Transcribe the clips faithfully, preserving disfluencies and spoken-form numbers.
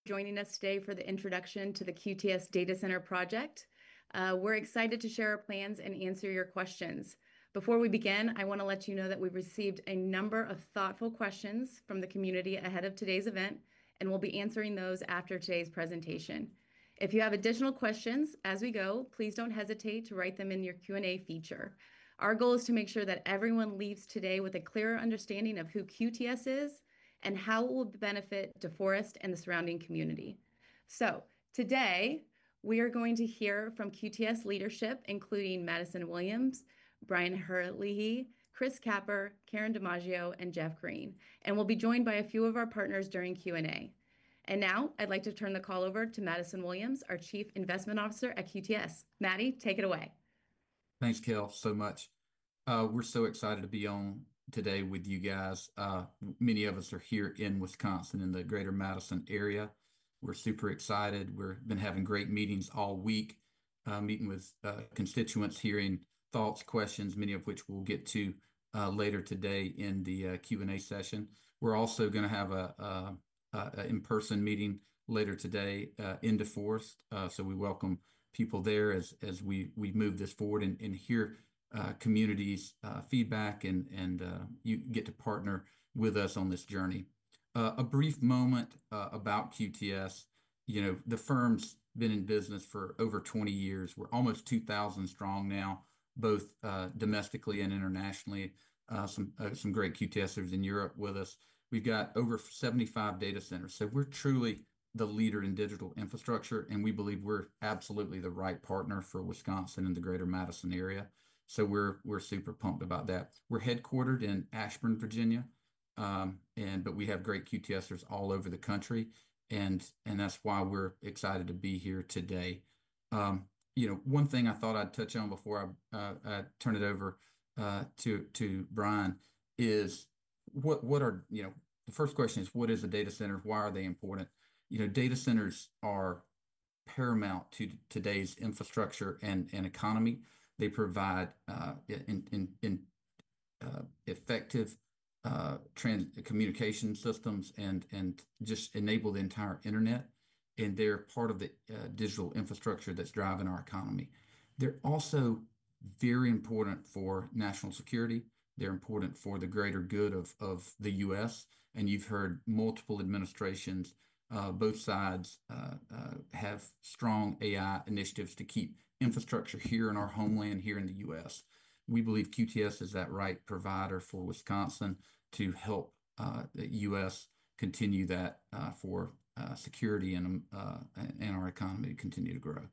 joining us today for the introduction to the Q T S Data Center project. Uh, we're excited to share our plans and answer your questions. Before we begin, I want to let you know that we've received a number of thoughtful questions from the community ahead of today's event, and we'll be answering those after today's presentation. If you have additional questions as we go, please don't hesitate to write them in your Q and A feature. Our goal is to make sure that everyone leaves today with a clearer understanding of who Q T S is and how it will benefit DeForest and the surrounding community. So today, we are going to hear from Q T S leadership, including Madison Williams, Brian Herlihy, Chris Capper, Karen DiMaggio, and Jeff Green. And we'll be joined by a few of our partners during Q and A. And now I'd like to turn the call over to Madison Williams, our Chief Investment Officer at Q T S. Maddie, take it away. Thanks, Kel, so much. Uh, we're so excited to be on today with you guys. Uh, many of us are here in Wisconsin in the greater Madison area. We're super excited. We've been having great meetings all week, uh, meeting with uh, constituents, hearing thoughts, questions, many of which we'll get to uh, later today in the uh, Q and A session. We're also going to have a, a, a in-person meeting later today uh, in DeForest. Uh, so we welcome people there as as we we move this forward and, and hear uh, communities uh, feedback and and uh, you get to partner with us on this journey. Uh, a brief moment uh, about Q T S. You know, the firm's been in business for over twenty years. We're almost two thousand strong now, both uh, domestically and internationally. Uh, some uh, some great QTSers in Europe with us. We've got over seventy-five data centers. So we're truly the leader in digital infrastructure, and we believe we're absolutely the right partner for Wisconsin and the greater Madison area. So we're we're super pumped about that. We're headquartered in Ashburn, Virginia, um, and but we have great QTSers all over the country, and and that's why we're excited to be here today. Um, you know, one thing I thought I'd touch on before I, uh, I turn it over uh, to to Brian is what what are you know the first question is, what is a data center? Why are they important? You know, data centers are paramount to today's infrastructure and, and economy. They provide uh, in, in, in uh, effective uh, trans communication systems and and just enable the entire internet. And they're part of the uh, digital infrastructure that's driving our economy. They're also very important for national security. They're important for the greater good of, of the U S. And you've heard multiple administrations, uh, both sides uh, uh, have strong A I initiatives to keep infrastructure here in our homeland, here in the U S. We believe Q T S is that right provider for Wisconsin to help uh, the U S continue that uh, for uh, security and, uh, and our economy to continue to grow.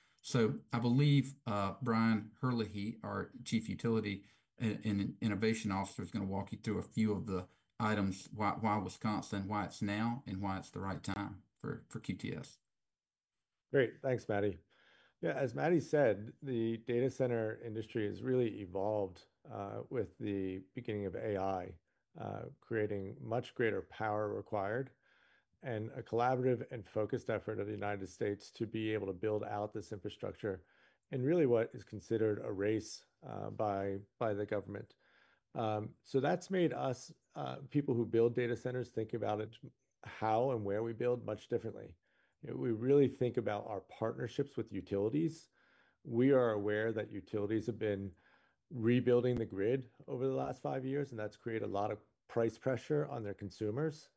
So I believe uh, Brian Herlihy, our Chief Utility and, and Innovation Officer, is going to walk you through a few of the items, why, why Wisconsin, why it's now, and why it's the right time for, for Q T S. Great. Thanks, Maddie. Yeah, as Maddie said, the data center industry has really evolved uh, with the beginning of A I, uh, creating much greater power required and a collaborative and focused effort of the United States to be able to build out this infrastructure in really what is considered a race uh, by by the government. Um, so that's made us uh, people who build data centers think about it, how and where we build much differently. You know, we really think about our partnerships with utilities. We are aware that utilities have been rebuilding the grid over the last five years, and that's created a lot of price pressure on their consumers.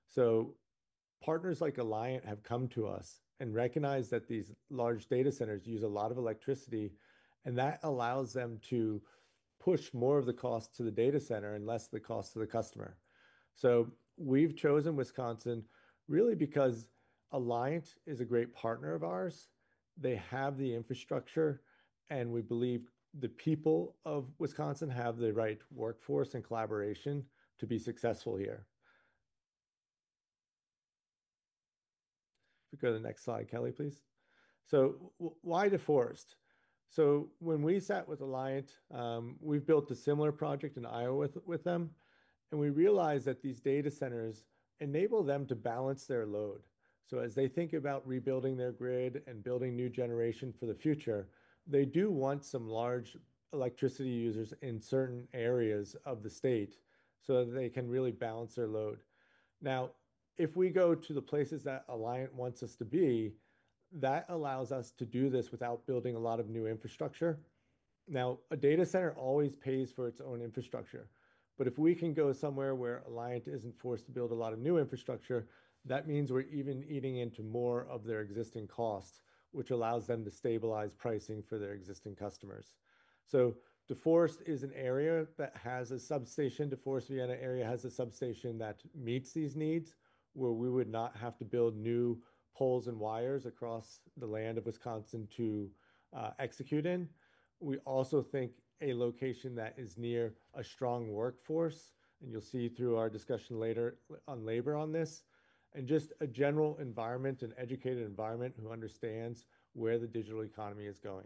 So partners like Alliant have come to us and recognized that these large data centers use a lot of electricity, and that allows them to push more of the cost to the data center and less the cost to the customer. So we've chosen Wisconsin really because Alliant is a great partner of ours. They have the infrastructure, and we believe the people of Wisconsin have the right workforce and collaboration to be successful here. If we go to the next slide, Kelly, please. So why DeForest? So when we sat with Alliant, um, we've built a similar project in Iowa with, with them, and we realized that these data centers enable them to balance their load. So as they think about rebuilding their grid and building new generation for the future, they do want some large electricity users in certain areas of the state so that they can really balance their load. Now, if we go to the places that Alliant wants us to be, that allows us to do this without building a lot of new infrastructure. Now, a data center always pays for its own infrastructure. But if we can go somewhere where Alliant isn't forced to build a lot of new infrastructure, that means we're even eating into more of their existing costs, which allows them to stabilize pricing for their existing customers. So DeForest is an area that has a substation. DeForest Vienna area has a substation that meets these needs, where we would not have to build new poles and wires across the land of Wisconsin to uh, execute in. We also think a location that is near a strong workforce, and you'll see through our discussion later on labor on this, and just a general environment, an educated environment who understands where the digital economy is going.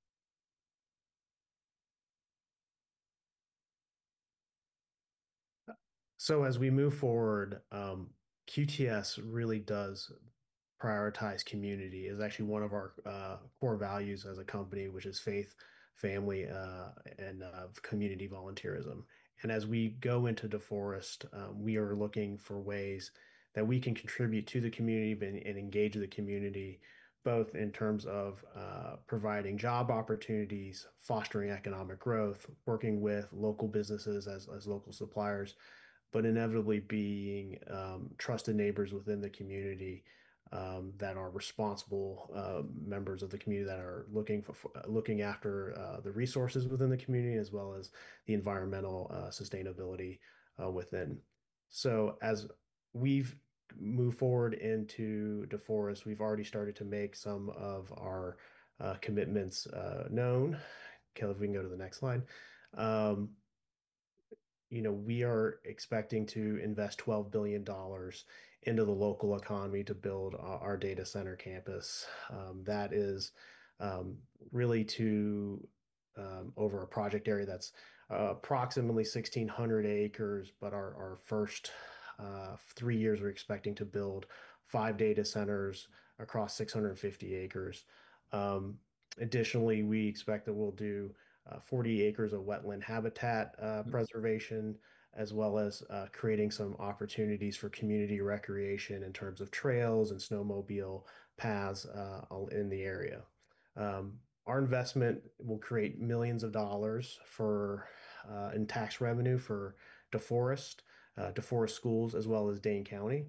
So as we move forward, um, Q T S really does prioritize community. Is actually one of our uh, core values as a company, which is faith, family, uh, and uh, community volunteerism. And as we go into DeForest, um, we are looking for ways that we can contribute to the community and, and engage the community, both in terms of uh, providing job opportunities, fostering economic growth, working with local businesses as, as local suppliers, but inevitably being um, trusted neighbors within the community um, that are responsible uh, members of the community that are looking for, for looking after uh, the resources within the community as well as the environmental uh, sustainability uh, within. So as we've moved forward into DeForest, we've already started to make some of our uh, commitments uh, known. Caleb, we can go to the next slide. Um, you know, we are expecting to invest twelve billion dollars into the local economy to build our, our data center campus. Um, that is um, really to um, over a project area that's uh, approximately sixteen hundred acres, but our, our first uh, three years we're expecting to build five data centers across six hundred fifty acres. Um, additionally, we expect that we'll do uh, forty acres of wetland habitat uh, preservation, as well as uh, creating some opportunities for community recreation in terms of trails and snowmobile paths uh, in the area. Um, our investment will create millions of dollars for uh, in tax revenue for DeForest, uh, DeForest schools, as well as Dane County.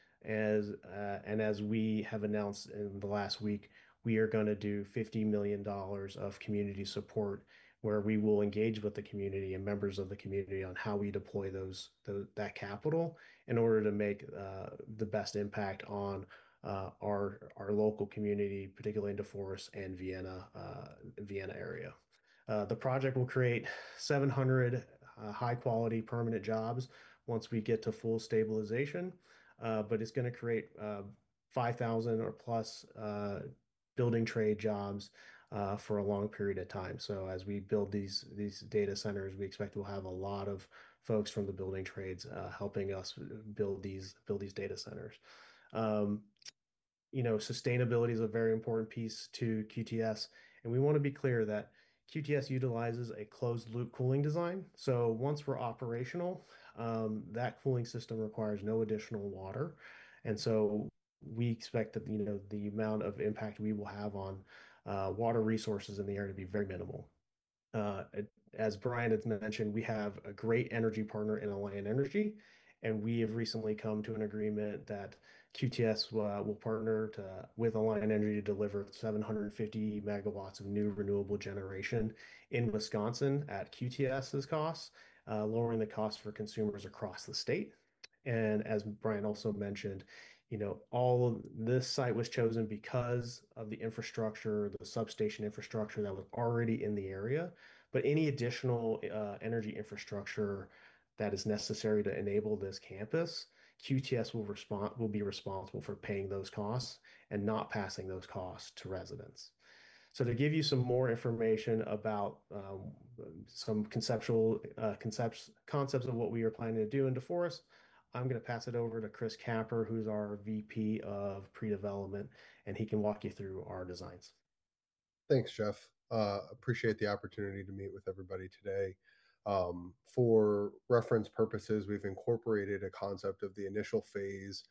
As uh, and as we have announced in the last week, we are going to do fifty million dollars of community support where we will engage with the community and members of the community on how we deploy those, those that capital in order to make uh, the best impact on uh, our our local community, particularly in DeForest and Vienna uh, Vienna area. Uh, the project will create seven hundred uh, high quality permanent jobs once we get to full stabilization, uh, but it's going to create uh, five thousand or plus uh, building trade jobs uh, for a long period of time. So as we build these these data centers, we expect we'll have a lot of folks from the building trades uh, helping us build these build these data centers. Um, you know, sustainability is a very important piece to Q T S, and we want to be clear that Q T S utilizes a closed loop cooling design. So once we're operational, um, that cooling system requires no additional water, and so we expect that you know the amount of impact we will have on uh, water resources in the area to be very minimal. Uh, as Brian has mentioned, we have a great energy partner in Alliant Energy, and we have recently come to an agreement that Q T S uh, will partner to, with Alliant Energy to deliver seven hundred fifty megawatts of new renewable generation in Wisconsin at QTS's costs, uh, lowering the cost for consumers across the state. And as Brian also mentioned, you know, all of this site was chosen because of the infrastructure, the substation infrastructure that was already in the area. But any additional uh, energy infrastructure that is necessary to enable this campus, Q T S will respond will be responsible for paying those costs and not passing those costs to residents. So to give you some more information about um, some conceptual uh, concepts concepts of what we are planning to do in DeForest, I'm going to pass it over to Chris Capper, who's our V P of pre-development, and he can walk you through our designs. Thanks, Jeff. Uh, appreciate the opportunity to meet with everybody today. Um, for reference purposes, we've incorporated a concept of the initial phase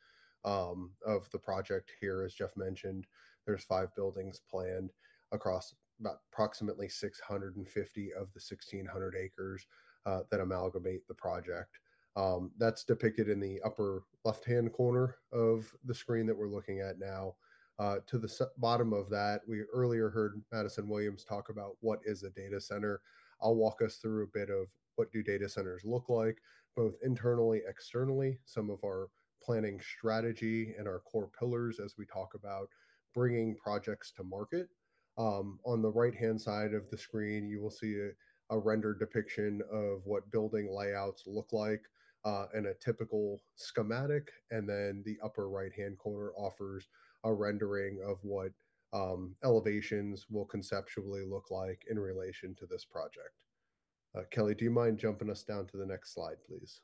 um, of the project here. As Jeff mentioned, there's five buildings planned across about approximately six hundred fifty of the sixteen hundred acres uh, that amalgamate the project. Um, that's depicted in the upper left-hand corner of the screen that we're looking at now. Uh, to the bottom of that, we earlier heard Madison Williams talk about what is a data center. I'll walk us through a bit of what do data centers look like, both internally, externally, some of our planning strategy and our core pillars as we talk about bringing projects to market. Um, on the right-hand side of the screen, you will see a, a rendered depiction of what building layouts look like uh, and a typical schematic. And then the upper right-hand corner offers a rendering of what um, elevations will conceptually look like in relation to this project. Uh, Kelly, do you mind jumping us down to the next slide, please?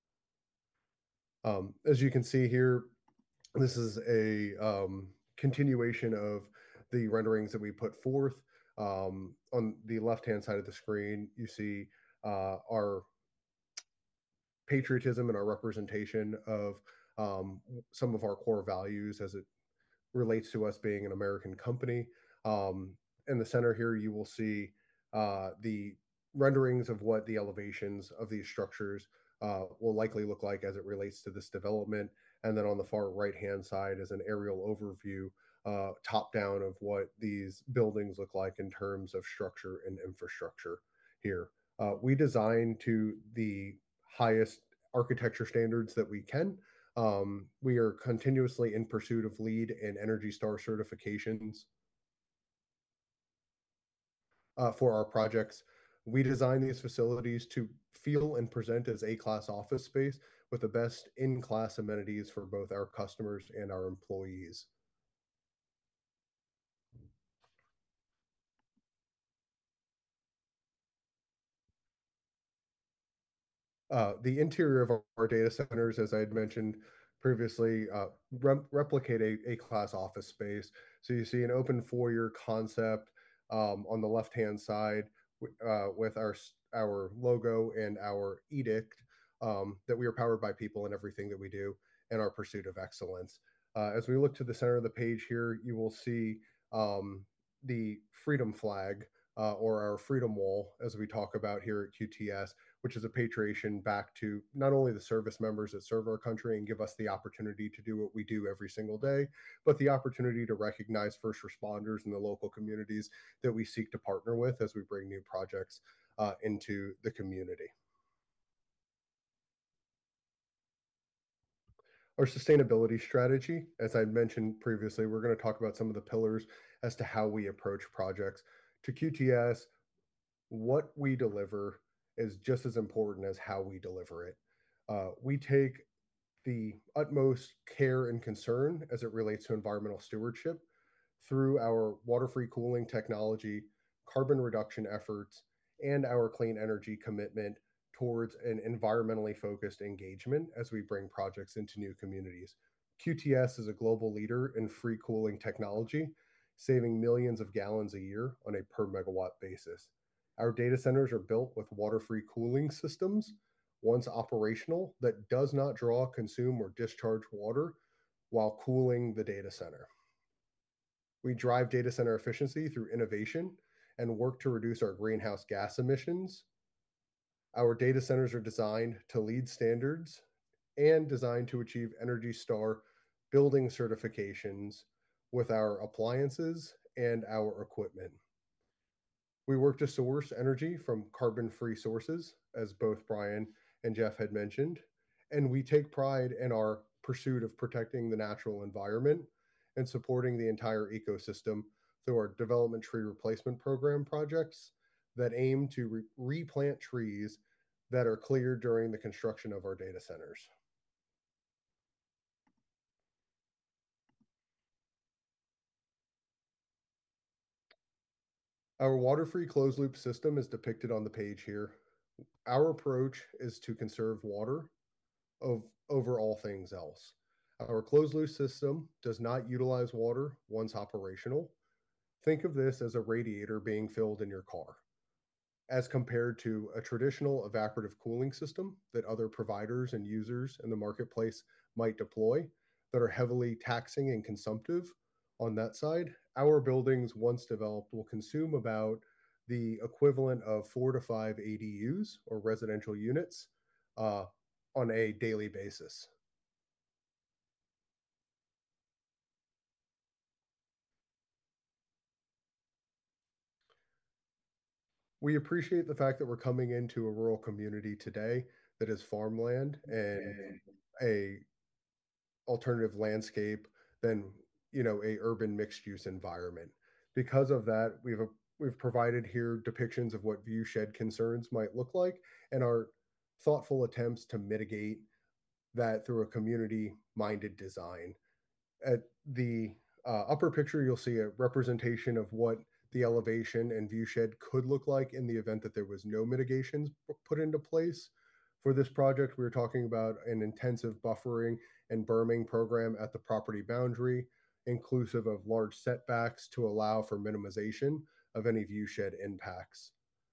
Um, as you can see here, this is a um, continuation of the renderings that we put forth. Um, on the left-hand side of the screen, you see uh, our patriotism and our representation of um, some of our core values as it relates to us being an American company. Um, in the center here, you will see uh, the renderings of what the elevations of these structures uh, will likely look like as it relates to this development. And then on the far right-hand side is an aerial overview, uh, top-down of what these buildings look like in terms of structure and infrastructure here. Uh, we design to the highest architecture standards that we can. Um, we are continuously in pursuit of LEED and Energy Star certifications uh, for our projects. We design these facilities to feel and present as A-class office space with the best in-class amenities for both our customers and our employees. Uh, the interior of our, our data centers, as I had mentioned previously, uh, re replicate a, a class office space. So you see an open foyer concept um, on the left-hand side uh, with our our logo and our edict um, that we are powered by people in everything that we do and our pursuit of excellence. Uh, as we look to the center of the page here, you will see um, the freedom flag uh, or our freedom wall, as we talk about here at Q T S, which is a patriation back to not only the service members that serve our country and give us the opportunity to do what we do every single day, but the opportunity to recognize first responders in the local communities that we seek to partner with as we bring new projects uh, into the community. Our sustainability strategy, as I mentioned previously, we're going to talk about some of the pillars as to how we approach projects. To Q T S, what we deliver is just as important as how we deliver it. Uh, we take the utmost care and concern as it relates to environmental stewardship through our water-free cooling technology, carbon reduction efforts, and our clean energy commitment towards an environmentally focused engagement as we bring projects into new communities. Q T S is a global leader in free cooling technology, saving millions of gallons a year on a per megawatt basis. Our data centers are built with water-free cooling systems, once operational, that does not draw, consume, or discharge water while cooling the data center. We drive data center efficiency through innovation and work to reduce our greenhouse gas emissions. Our data centers are designed to LEED standards and designed to achieve Energy Star building certifications with our appliances and our equipment. We work to source energy from carbon-free sources, as both Brian and Jeff had mentioned, and we take pride in our pursuit of protecting the natural environment and supporting the entire ecosystem through our development tree replacement program projects that aim to re replant trees that are cleared during the construction of our data centers. Our water-free closed-loop system is depicted on the page here. Our approach is to conserve water of, over all things else. Our closed-loop system does not utilize water once operational. Think of this as a radiator being filled in your car, as compared to a traditional evaporative cooling system that other providers and users in the marketplace might deploy. that are heavily taxing and consumptive on that side. Our buildings, once developed, will consume about the equivalent of four to five A D Us or residential units uh, on a daily basis. We appreciate the fact that we're coming into a rural community today that is farmland and a alternative landscape than, you know, a urban mixed use environment. Because of that, we've a, we've provided here depictions of what view shed concerns might look like and our thoughtful attempts to mitigate that through a community minded design. At the uh, upper picture, you'll see a representation of what the elevation and view shed could look like in the event that there was no mitigations put into place. For this project, we were talking about an intensive buffering and berming program at the property boundary, inclusive of large setbacks to allow for minimization of any view shed impacts.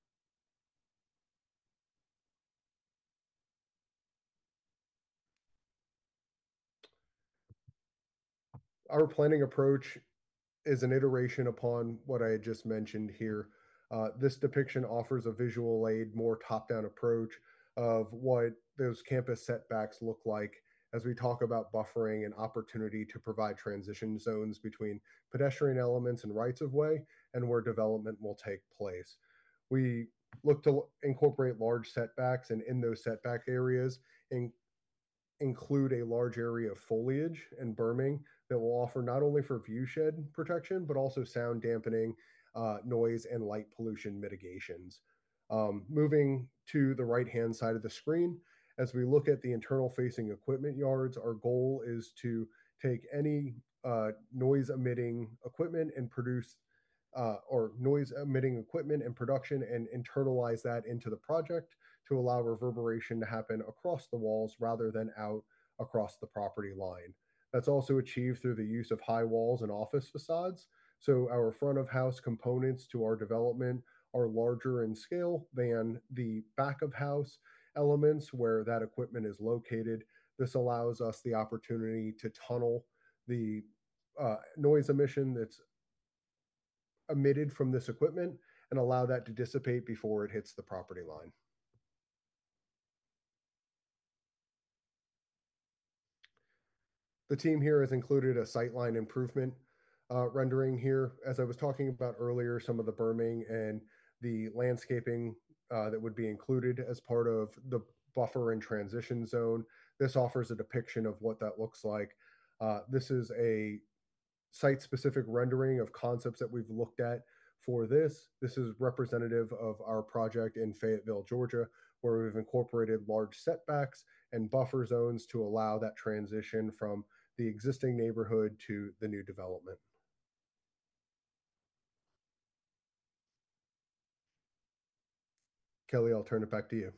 Our planning approach is an iteration upon what I had just mentioned here. Uh, this depiction offers a visual aid, more top-down approach of what those campus setbacks look like as we talk about buffering and opportunity to provide transition zones between pedestrian elements and rights of way and where development will take place. We look to incorporate large setbacks, and in those setback areas, in, include a large area of foliage and berming that will offer not only for view shed protection, but also sound dampening, uh, noise, and light pollution mitigations. Um, moving to the right-hand side of the screen, as we look at the internal facing equipment yards, our goal is to take any uh, noise emitting equipment and produce uh, or noise emitting equipment and production and internalize that into the project to allow reverberation to happen across the walls rather than out across the property line. That's also achieved through the use of high walls and office facades. So our front of house components to our development are larger in scale than the back of house elements where that equipment is located. This allows us the opportunity to tunnel the uh, noise emission that's emitted from this equipment and allow that to dissipate before it hits the property line. The team here has included a sightline improvement uh, rendering here. As I was talking about earlier, some of the berming and the landscaping uh, that would be included as part of the buffer and transition zone. This offers a depiction of what that looks like. Uh, this is a site-specific rendering of concepts that we've looked at for this. This is representative of our project in Fayetteville, Georgia, where we've incorporated large setbacks and buffer zones to allow that transition from the existing neighborhood to the new development. Kelly, I'll turn it back to you.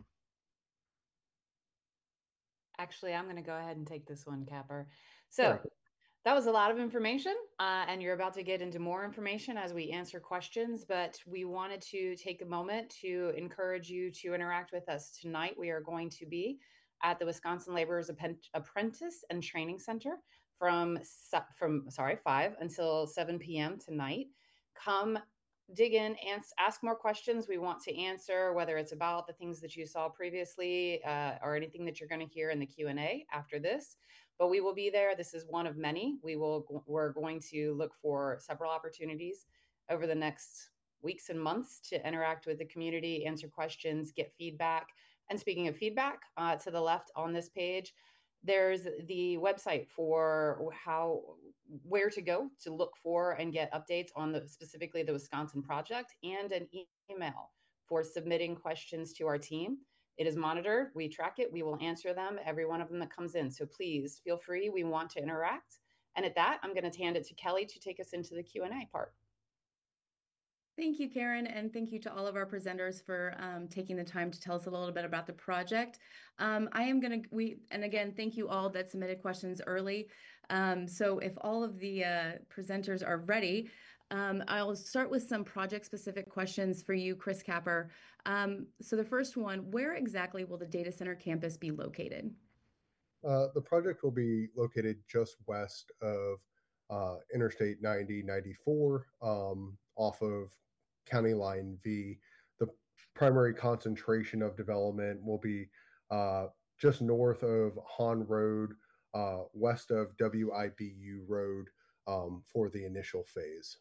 Actually, I'm going to go ahead and take this one, Capper. So Sure. that was a lot of information, uh, and you're about to get into more information as we answer questions, but we wanted to take a moment to encourage you to interact with us tonight. We are going to be at the Wisconsin Laborers Apprentice and Training Center from, from sorry, five until seven p m tonight. Come dig in and ask more questions we want to answer, whether it's about the things that you saw previously uh, or anything that you're going to hear in the Q and A after this. But we will be there. This is one of many. We will, we're going to look for several opportunities over the next weeks and months to interact with the community, answer questions, get feedback. And speaking of feedback, uh, to the left on this page, there's the website for how, where to go to look for and get updates on the specifically the Wisconsin project, and an email for submitting questions to our team. It is monitored. We track it. We will answer them, every one of them that comes in. So please feel free. We want to interact. And at that, I'm going to hand it to Kelly to take us into the Q and A part. Thank you, Karen, and thank you to all of our presenters for um, taking the time to tell us a little bit about the project. Um, I am going to, we, and again, thank you all that submitted questions early. Um, so if all of the uh, presenters are ready, um, I'll start with some project-specific questions for you, Chris Capper. Um, so the first one, where exactly will the data center campus be located? Uh, the project will be located just west of uh, Interstate ninety ninety-four, um, off of County Line V. The primary concentration of development will be uh, just north of Hahn Road, uh, west of W I B U Road, um, for the initial phase.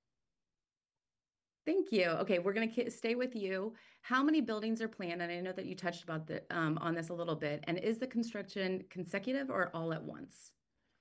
Thank you. Okay, we're going to stay with you. How many buildings are planned? And I know that you touched about the um, on this a little bit. And is the construction consecutive or all at once?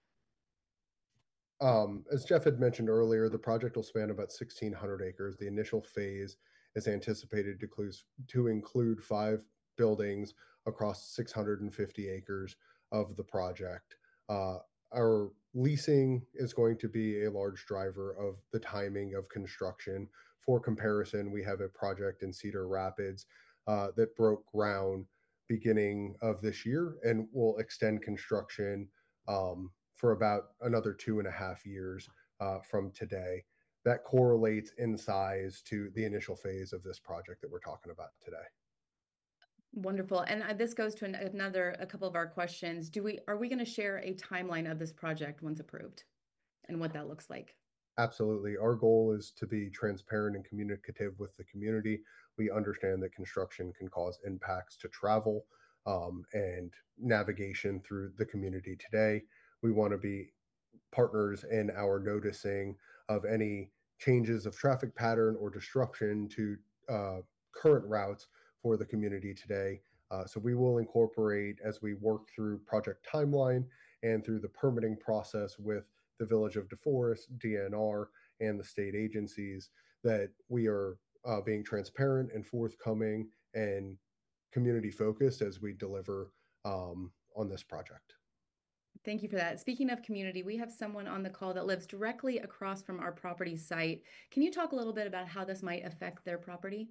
Um, as Jeff had mentioned earlier, the project will span about sixteen hundred acres. The initial phase is anticipated to include, to include five buildings across six hundred fifty acres of the project. Uh, our leasing is going to be a large driver of the timing of construction. For comparison, we have a project in Cedar Rapids uh, that broke ground beginning of this year and will extend construction um, for about another two and a half years uh, from today. That correlates in size to the initial phase of this project that we're talking about today. Wonderful. And uh, this goes to an, another, a couple of our questions. Do we, are we going to share a timeline of this project once approved and what that looks like? Absolutely. Our goal is to be transparent and communicative with the community. We understand that construction can cause impacts to travel um, and navigation through the community today. We want to be partners in our noticing of any changes of traffic pattern or disruption to uh, current routes for the community today. Uh, so we will incorporate as we work through project timeline and through the permitting process with the Village of DeForest, D N R, and the state agencies that we are uh, being transparent and forthcoming and community focused as we deliver um, on this project. Thank you for that. Speaking of community, we have someone on the call that lives directly across from our property site. Can you talk a little bit about how this might affect their property?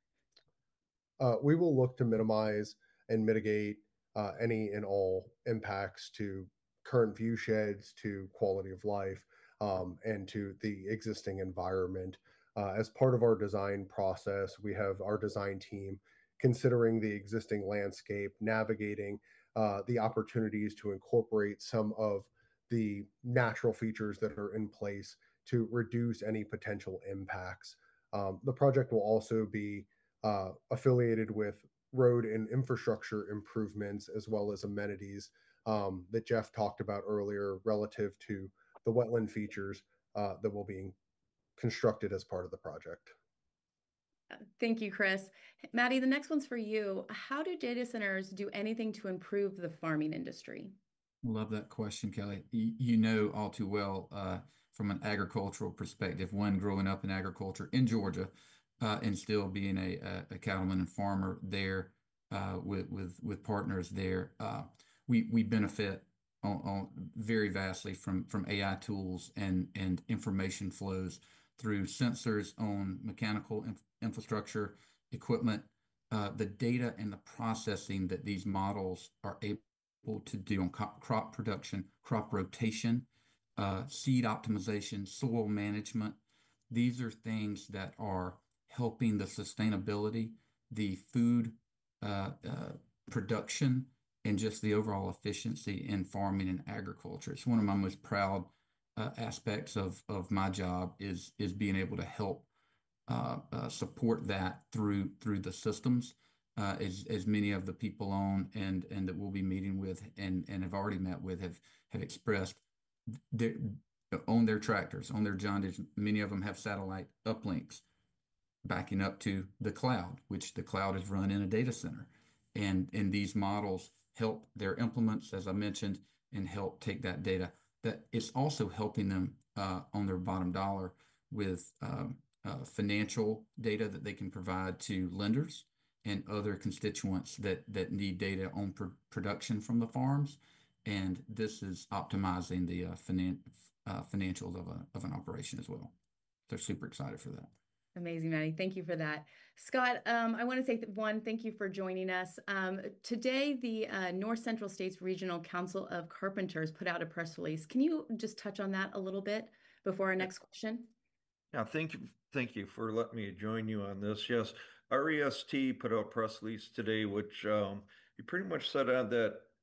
Uh, we will look to minimize and mitigate uh, any and all impacts to current view sheds, to quality of life, um, and to the existing environment. Uh, as part of our design process, we have our design team considering the existing landscape, navigating uh, the opportunities to incorporate some of the natural features that are in place to reduce any potential impacts. Um, the project will also be uh, affiliated with road and infrastructure improvements as well as amenities um, that Jeff talked about earlier relative to the wetland features uh, that will be constructed as part of the project. Thank you, Chris. Maddie, the next one's for you. How do data centers do anything to improve the farming industry? Love that question, Kelly. You, you know all too well uh, from an agricultural perspective, one growing up in agriculture in Georgia uh, and still being a, a, a cattleman and farmer there uh, with, with, with partners there. Uh, we, we benefit on, on very vastly from, from A I tools and, and information flows through sensors on mechanical inf infrastructure, equipment, uh, the data and the processing that these models are able to do on crop production, crop rotation, uh, seed optimization, soil management. These are things that are helping the sustainability, the food uh, uh, production, and just the overall efficiency in farming and agriculture. It's one of my most proud uh, aspects of, of my job is, is being able to help uh, uh, support that through through the systems. Uh, as as many of the people on and and that we'll be meeting with and and have already met with have have expressed their, on their tractors, on their John Deere. Many of them have satellite uplinks backing up to the cloud, which the cloud is run in a data center, and and these models help their implements, as I mentioned, and help take that data. That it's also helping them uh, on their bottom dollar with um, uh, financial data that they can provide to lenders and other constituents that that need data on pr production from the farms, and this is optimizing the uh, finan uh, financials of a of an operation as well. They're super excited for that. Amazing, Maddie. Thank you for that. Scott, um, I want to say that one, thank you for joining us. Um, today, the uh, North Central States Regional Council of Carpenters put out a press release. Can you just touch on that a little bit before our next question? Yeah, thank you. Thank you for letting me join you on this. Yes, R E S T put out a press release today, which um, you pretty much said on that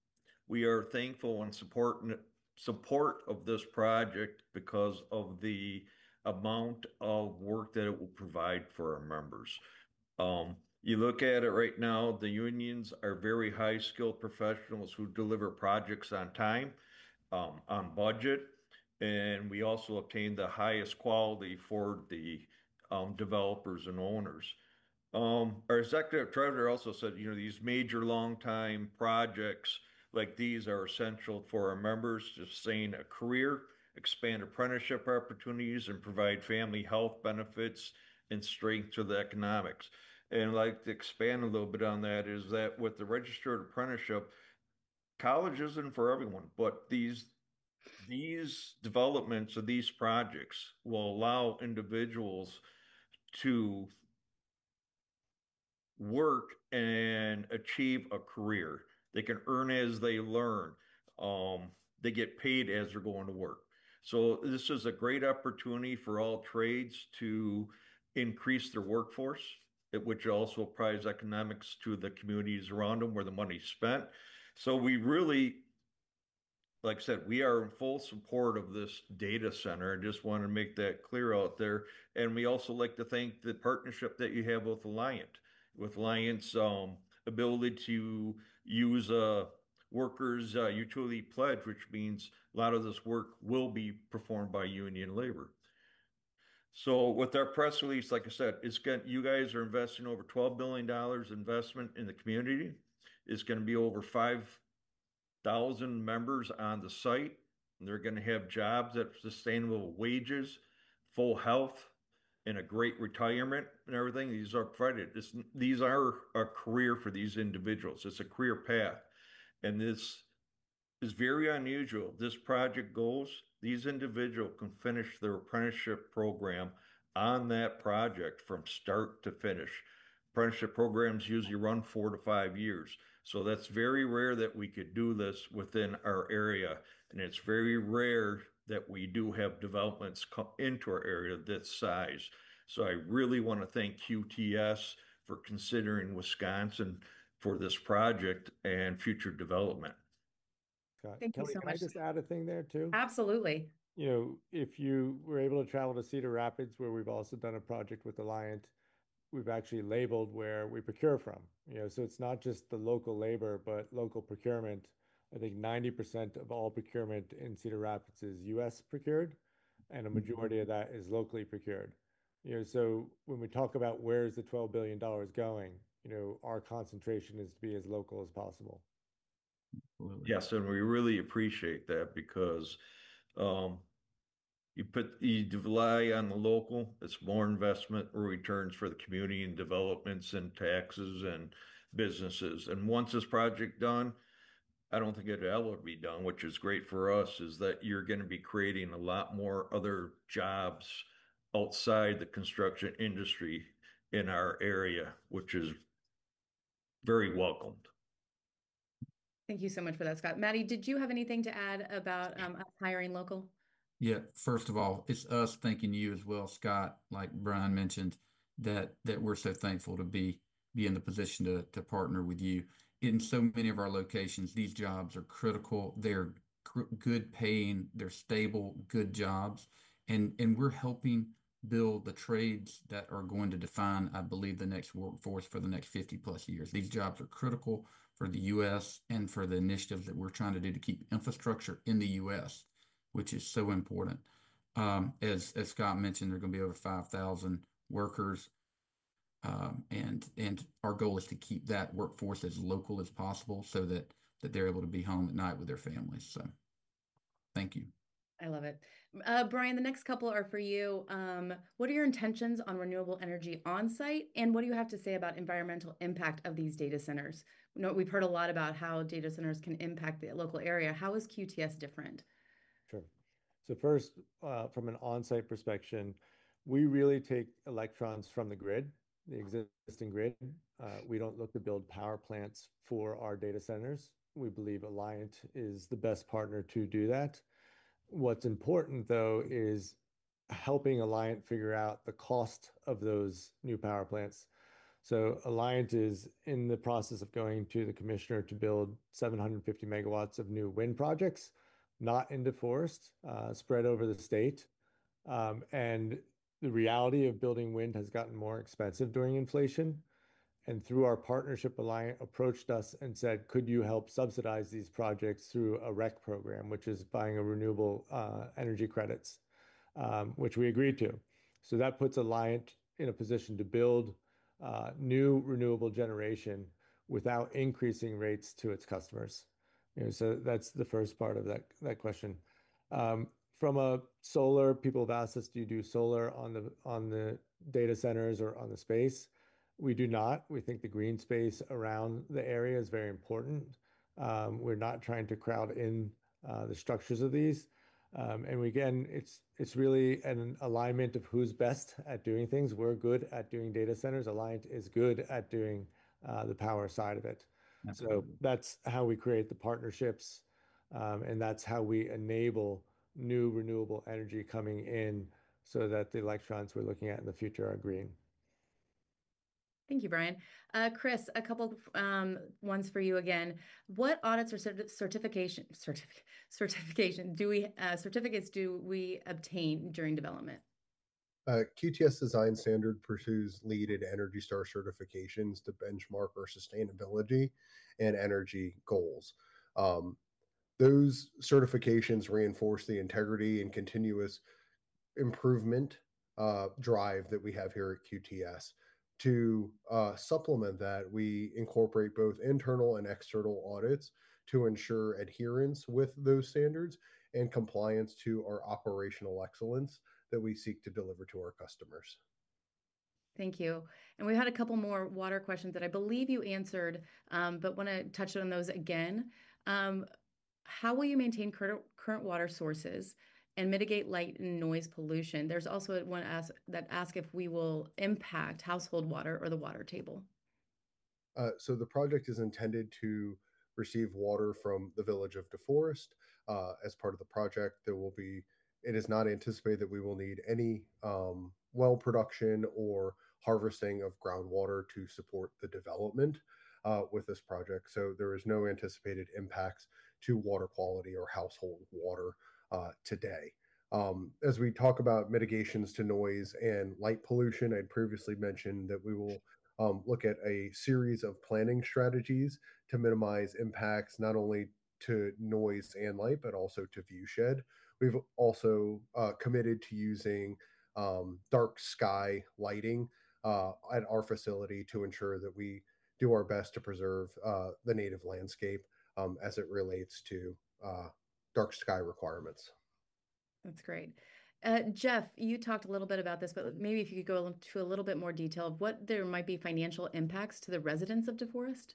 we are thankful and support support of this project because of the amount of work that it will provide for our members. Um, you look at it right now, the unions are very high skilled professionals who deliver projects on time, um, on budget, and we also obtain the highest quality for the um, developers and owners. Um, our executive treasurer also said, you know, these major long-time projects like these are essential for our members to sustain a career, expand apprenticeship opportunities, and provide family health benefits and strength to the economics. And I'd like to expand a little bit on that is that with the registered apprenticeship, college isn't for everyone, but these these developments of these projects will allow individuals to work and achieve a career. They can earn as they learn. Um, they get paid as they're going to work. So this is a great opportunity for all trades to increase their workforce, which also applies economics to the communities around them where the money's spent. So we really, like I said, we are in full support of this data center. I just want to make that clear out there. And we also like to thank the partnership that you have with Alliant, with Alliant's um, ability to use a workers' uh, utility pledge, which means a lot of this work will be performed by union labor. So with our press release, like I said, it's going you guys are investing over twelve billion dollars investment in the community. It's going to be over five thousand members on the site. And they're going to have jobs at sustainable wages, full health, and a great retirement and everything. These are provided. This, these are a career for these individuals. It's a career path. And this is very unusual. This project goes, these individuals can finish their apprenticeship program on that project from start to finish. Apprenticeship programs usually run four to five years. So that's very rare that we could do this within our area. And it's very rare that we do have developments come into our area this size. So I really want to thank Q T S for considering Wisconsin for this project and future development. Scott, Thank you Kelly, so can I much. just add a thing there too? Absolutely. You know, if you were able to travel to Cedar Rapids, where we've also done a project with Alliant, we've actually labeled where we procure from. You know, so it's not just the local labor, but local procurement. I think ninety percent of all procurement in Cedar Rapids is U S procured, and a majority of that is locally procured. You know, so when we talk about where's the twelve billion dollars going, you know, our concentration is to be as local as possible. Absolutely. Yes, and we really appreciate that because um, you put you rely on the local, it's more investment or returns for the community and developments and taxes and businesses. And once this project done, I don't think it'll ever be done, which is great for us, is that you're going to be creating a lot more other jobs outside the construction industry in our area, which is very welcomed. Thank you so much for that, Scott. Maddie, did you have anything to add about um, us hiring local? Yeah, first of all, it's us thanking you as well, Scott, like Brian mentioned, that that we're so thankful to be be in the position to to partner with you. In so many of our locations, these jobs are critical. They're good paying, they're stable, good jobs, and and we're helping build the trades that are going to define, I believe, the next workforce for the next fifty plus years. These jobs are critical for the U S and for the initiatives that we're trying to do to keep infrastructure in the U S, which is so important. Um, as as Scott mentioned, there are going to be over five thousand workers, um, and and our goal is to keep that workforce as local as possible so that that they're able to be home at night with their families. So, thank you. I love it. Uh, Brian, the next couple are for you. Um, what are your intentions on renewable energy on site? And what do you have to say about environmental impact of these data centers? We know, we've heard a lot about how data centers can impact the local area. How is Q T S different? Sure. So first, uh, from an on-site perspective, we really take electrons from the grid, the existing grid. Uh, we don't look to build power plants for our data centers. We believe Alliant is the best partner to do that. What's important, though, is helping Alliant figure out the cost of those new power plants So Alliant is in the process of going to the commissioner to build seven hundred fifty megawatts of new wind projects, not in DeForest, uh, spread over the state. Um, and the reality of building wind has gotten more expensive during inflation. And through our partnership, Alliant approached us and said, could you help subsidize these projects through a R E C program, which is buying a renewable uh, energy credits, um, which we agreed to. So that puts Alliant in a position to build uh, new renewable generation without increasing rates to its customers. You know, so that's the first part of that, that question. Um, from a solar, people have asked us, do you do solar on the on the data centers or on the space? We do not. We think the green space around the area is very important. Um, we're not trying to crowd in uh, the structures of these. Um, and we, again, it's it's really an alignment of who's best at doing things. We're good at doing data centers. Alliant is good at doing uh, the power side of it. Absolutely. So that's how we create the partnerships, um, and that's how we enable new renewable energy coming in so that the electrons we're looking at in the future are green. Thank you, Brian. Uh, Chris, a couple um, ones for you again. What audits or certi certification certific certification do we uh, certificates do we obtain during development? Uh, Q T S Design Standard pursues LEED and Energy Star certifications to benchmark our sustainability and energy goals. Um, those certifications reinforce the integrity and continuous improvement uh, drive that we have here at Q T S. To uh, supplement that, we incorporate both internal and external audits to ensure adherence with those standards and compliance to our operational excellence that we seek to deliver to our customers. Thank you. And we had a couple more water questions that I believe you answered, um, but want to touch on those again. Um, how will you maintain current, current water sources and mitigate light and noise pollution? There's also one ask, that asks if we will impact household water or the water table. Uh, so the project is intended to receive water from the village of DeForest. Uh, as part of the project, there will be, it is not anticipated that we will need any um, well production or harvesting of groundwater to support the development uh, with this project. So there is no anticipated impacts to water quality or household water uh, today. Um, as we talk about mitigations to noise and light pollution, I'd previously mentioned that we will um, look at a series of planning strategies to minimize impacts not only to noise and light, but also to view shed. We've also uh, committed to using um, dark sky lighting uh, at our facility to ensure that we do our best to preserve uh, the native landscape um, as it relates to uh, dark sky requirements. That's great. Uh, Jeff, you talked a little bit about this, but maybe if you could go into a little bit more detail of what there might be financial impacts to the residents of DeForest.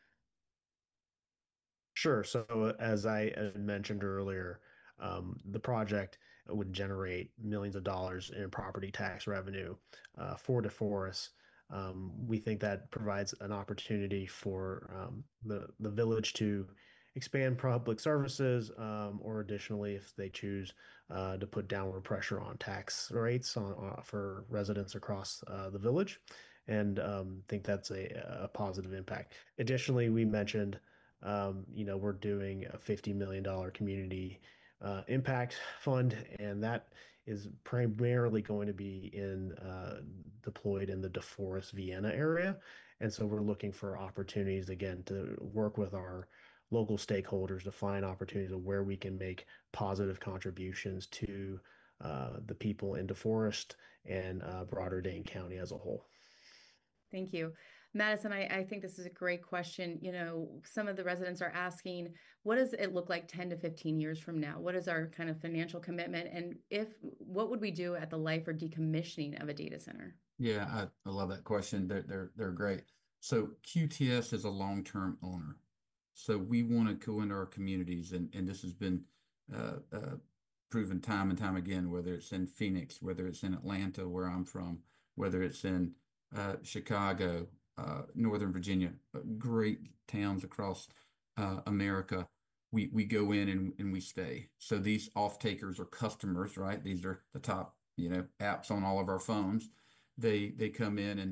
Sure. So as I had mentioned earlier, um, the project would generate millions of dollars in property tax revenue uh, for DeForest. Um, we think that provides an opportunity for um, the the village to expand public services, um, or additionally, if they choose uh, to put downward pressure on tax rates on, uh, for residents across uh, the village, and um, think that's a, a positive impact. Additionally, we mentioned. Um, you know, we're doing a fifty million dollars community uh, impact fund, and that is primarily going to be in uh, deployed in the DeForest Vienna area. And so we're looking for opportunities again to work with our local stakeholders to find opportunities of where we can make positive contributions to uh, the people in DeForest and uh, broader Dane County as a whole. Thank you. Madison, I, I think this is a great question. You know, some of the residents are asking, what does it look like ten to fifteen years from now? What is our kind of financial commitment? And if, what would we do at the life or decommissioning of a data center? Yeah, I, I love that question. They're, they're, they're great. So Q T S is a long-term owner. So we want to go into our communities, and, and this has been uh, uh, proven time and time again, whether it's in Phoenix, whether it's in Atlanta, where I'm from, whether it's in uh, Chicago, uh, Northern Virginia, uh, great towns across uh, America. We, we go in and, and we stay. So these off-takers are customers, right? These are the top, you know, apps on all of our phones. They, they come in and they,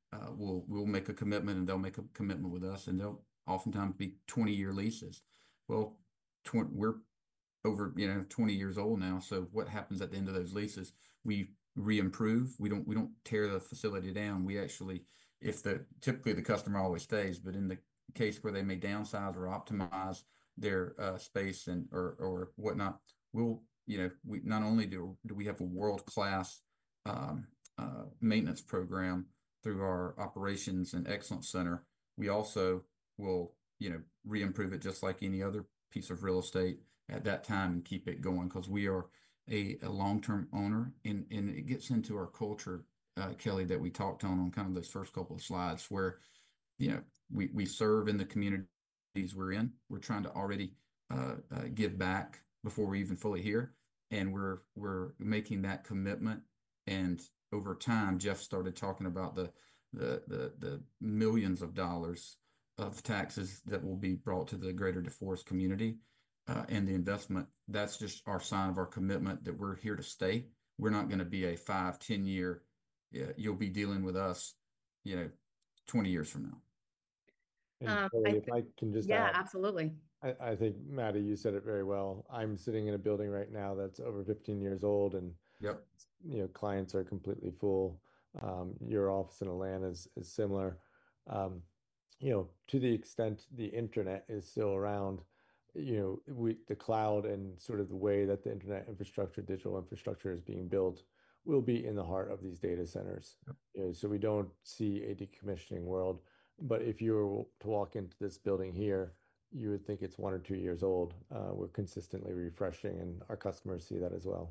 uh, we'll we'll make a commitment and they'll make a commitment with us, and they'll oftentimes be twenty year leases. Well, twenty, we're over, you know, twenty years old now. So what happens at the end of those leases? We re-improve. We don't we don't tear the facility down. We actually, if the typically the customer always stays, but in the case where they may downsize or optimize their uh, space and or or whatnot, we'll, you know, we not only do do we have a world-class um, uh, maintenance program through our operations and excellence center, we also will, you know, re-improve it just like any other piece of real estate at that time and keep it going, because we are a, a long-term owner, and, and it gets into our culture, uh, Kelly, that we talked on on kind of those first couple of slides, where, you know, we, we serve in the communities we're in. We're trying to already uh, uh, give back before we're even fully here. And we're, we're making that commitment. And over time, Jeff started talking about the, the, the, the millions of dollars of taxes that will be brought to the greater DeForest community. Uh, and the investment, that's just our sign of our commitment that we're here to stay. We're not going to be a five, ten year, yeah, you'll be dealing with us, you know, twenty years from now. And Um, Kelly, I if I can just yeah, add, absolutely. I, I think, Maddie, you said it very well. I'm sitting in a building right now that's over fifteen years old, and Yep. you know, clients are completely full. Um, your office in Atlanta is, is similar. Um, you know, to the extent the internet is still around, you know, we the cloud and sort of the way that the internet infrastructure, digital infrastructure is being built will be in the heart of these data centers. Yep. You know, so we don't see a decommissioning world. But if you were to walk into this building here, you would think it's one or two years old. Uh, we're consistently refreshing, and our customers see that as well.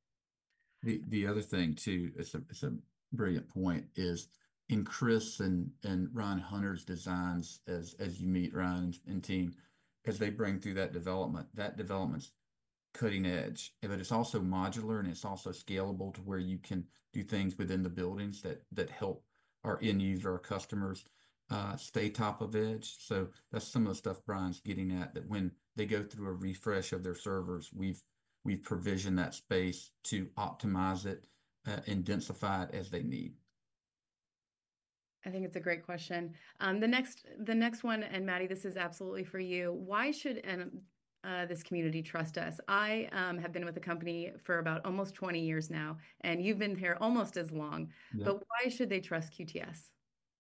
The the other thing too, it's a it's a brilliant point, is in Chris and and Ryan Hunter's designs, as as you meet Ryan and team, as they bring through that development, that development's cutting edge, but it's also modular and it's also scalable to where you can do things within the buildings that that help our end user, our customers, uh, stay top of edge. So that's some of the stuff Brian's getting at, that when they go through a refresh of their servers, we've we've provisioned that space to optimize it uh, and densify it as they need. I think it's a great question. Um, the next, the next one, and Maddie, this is absolutely for you. Why should um, uh, this community trust us? I um, have been with the company for about almost twenty years now, and you've been here almost as long. Yeah. But why should they trust Q T S?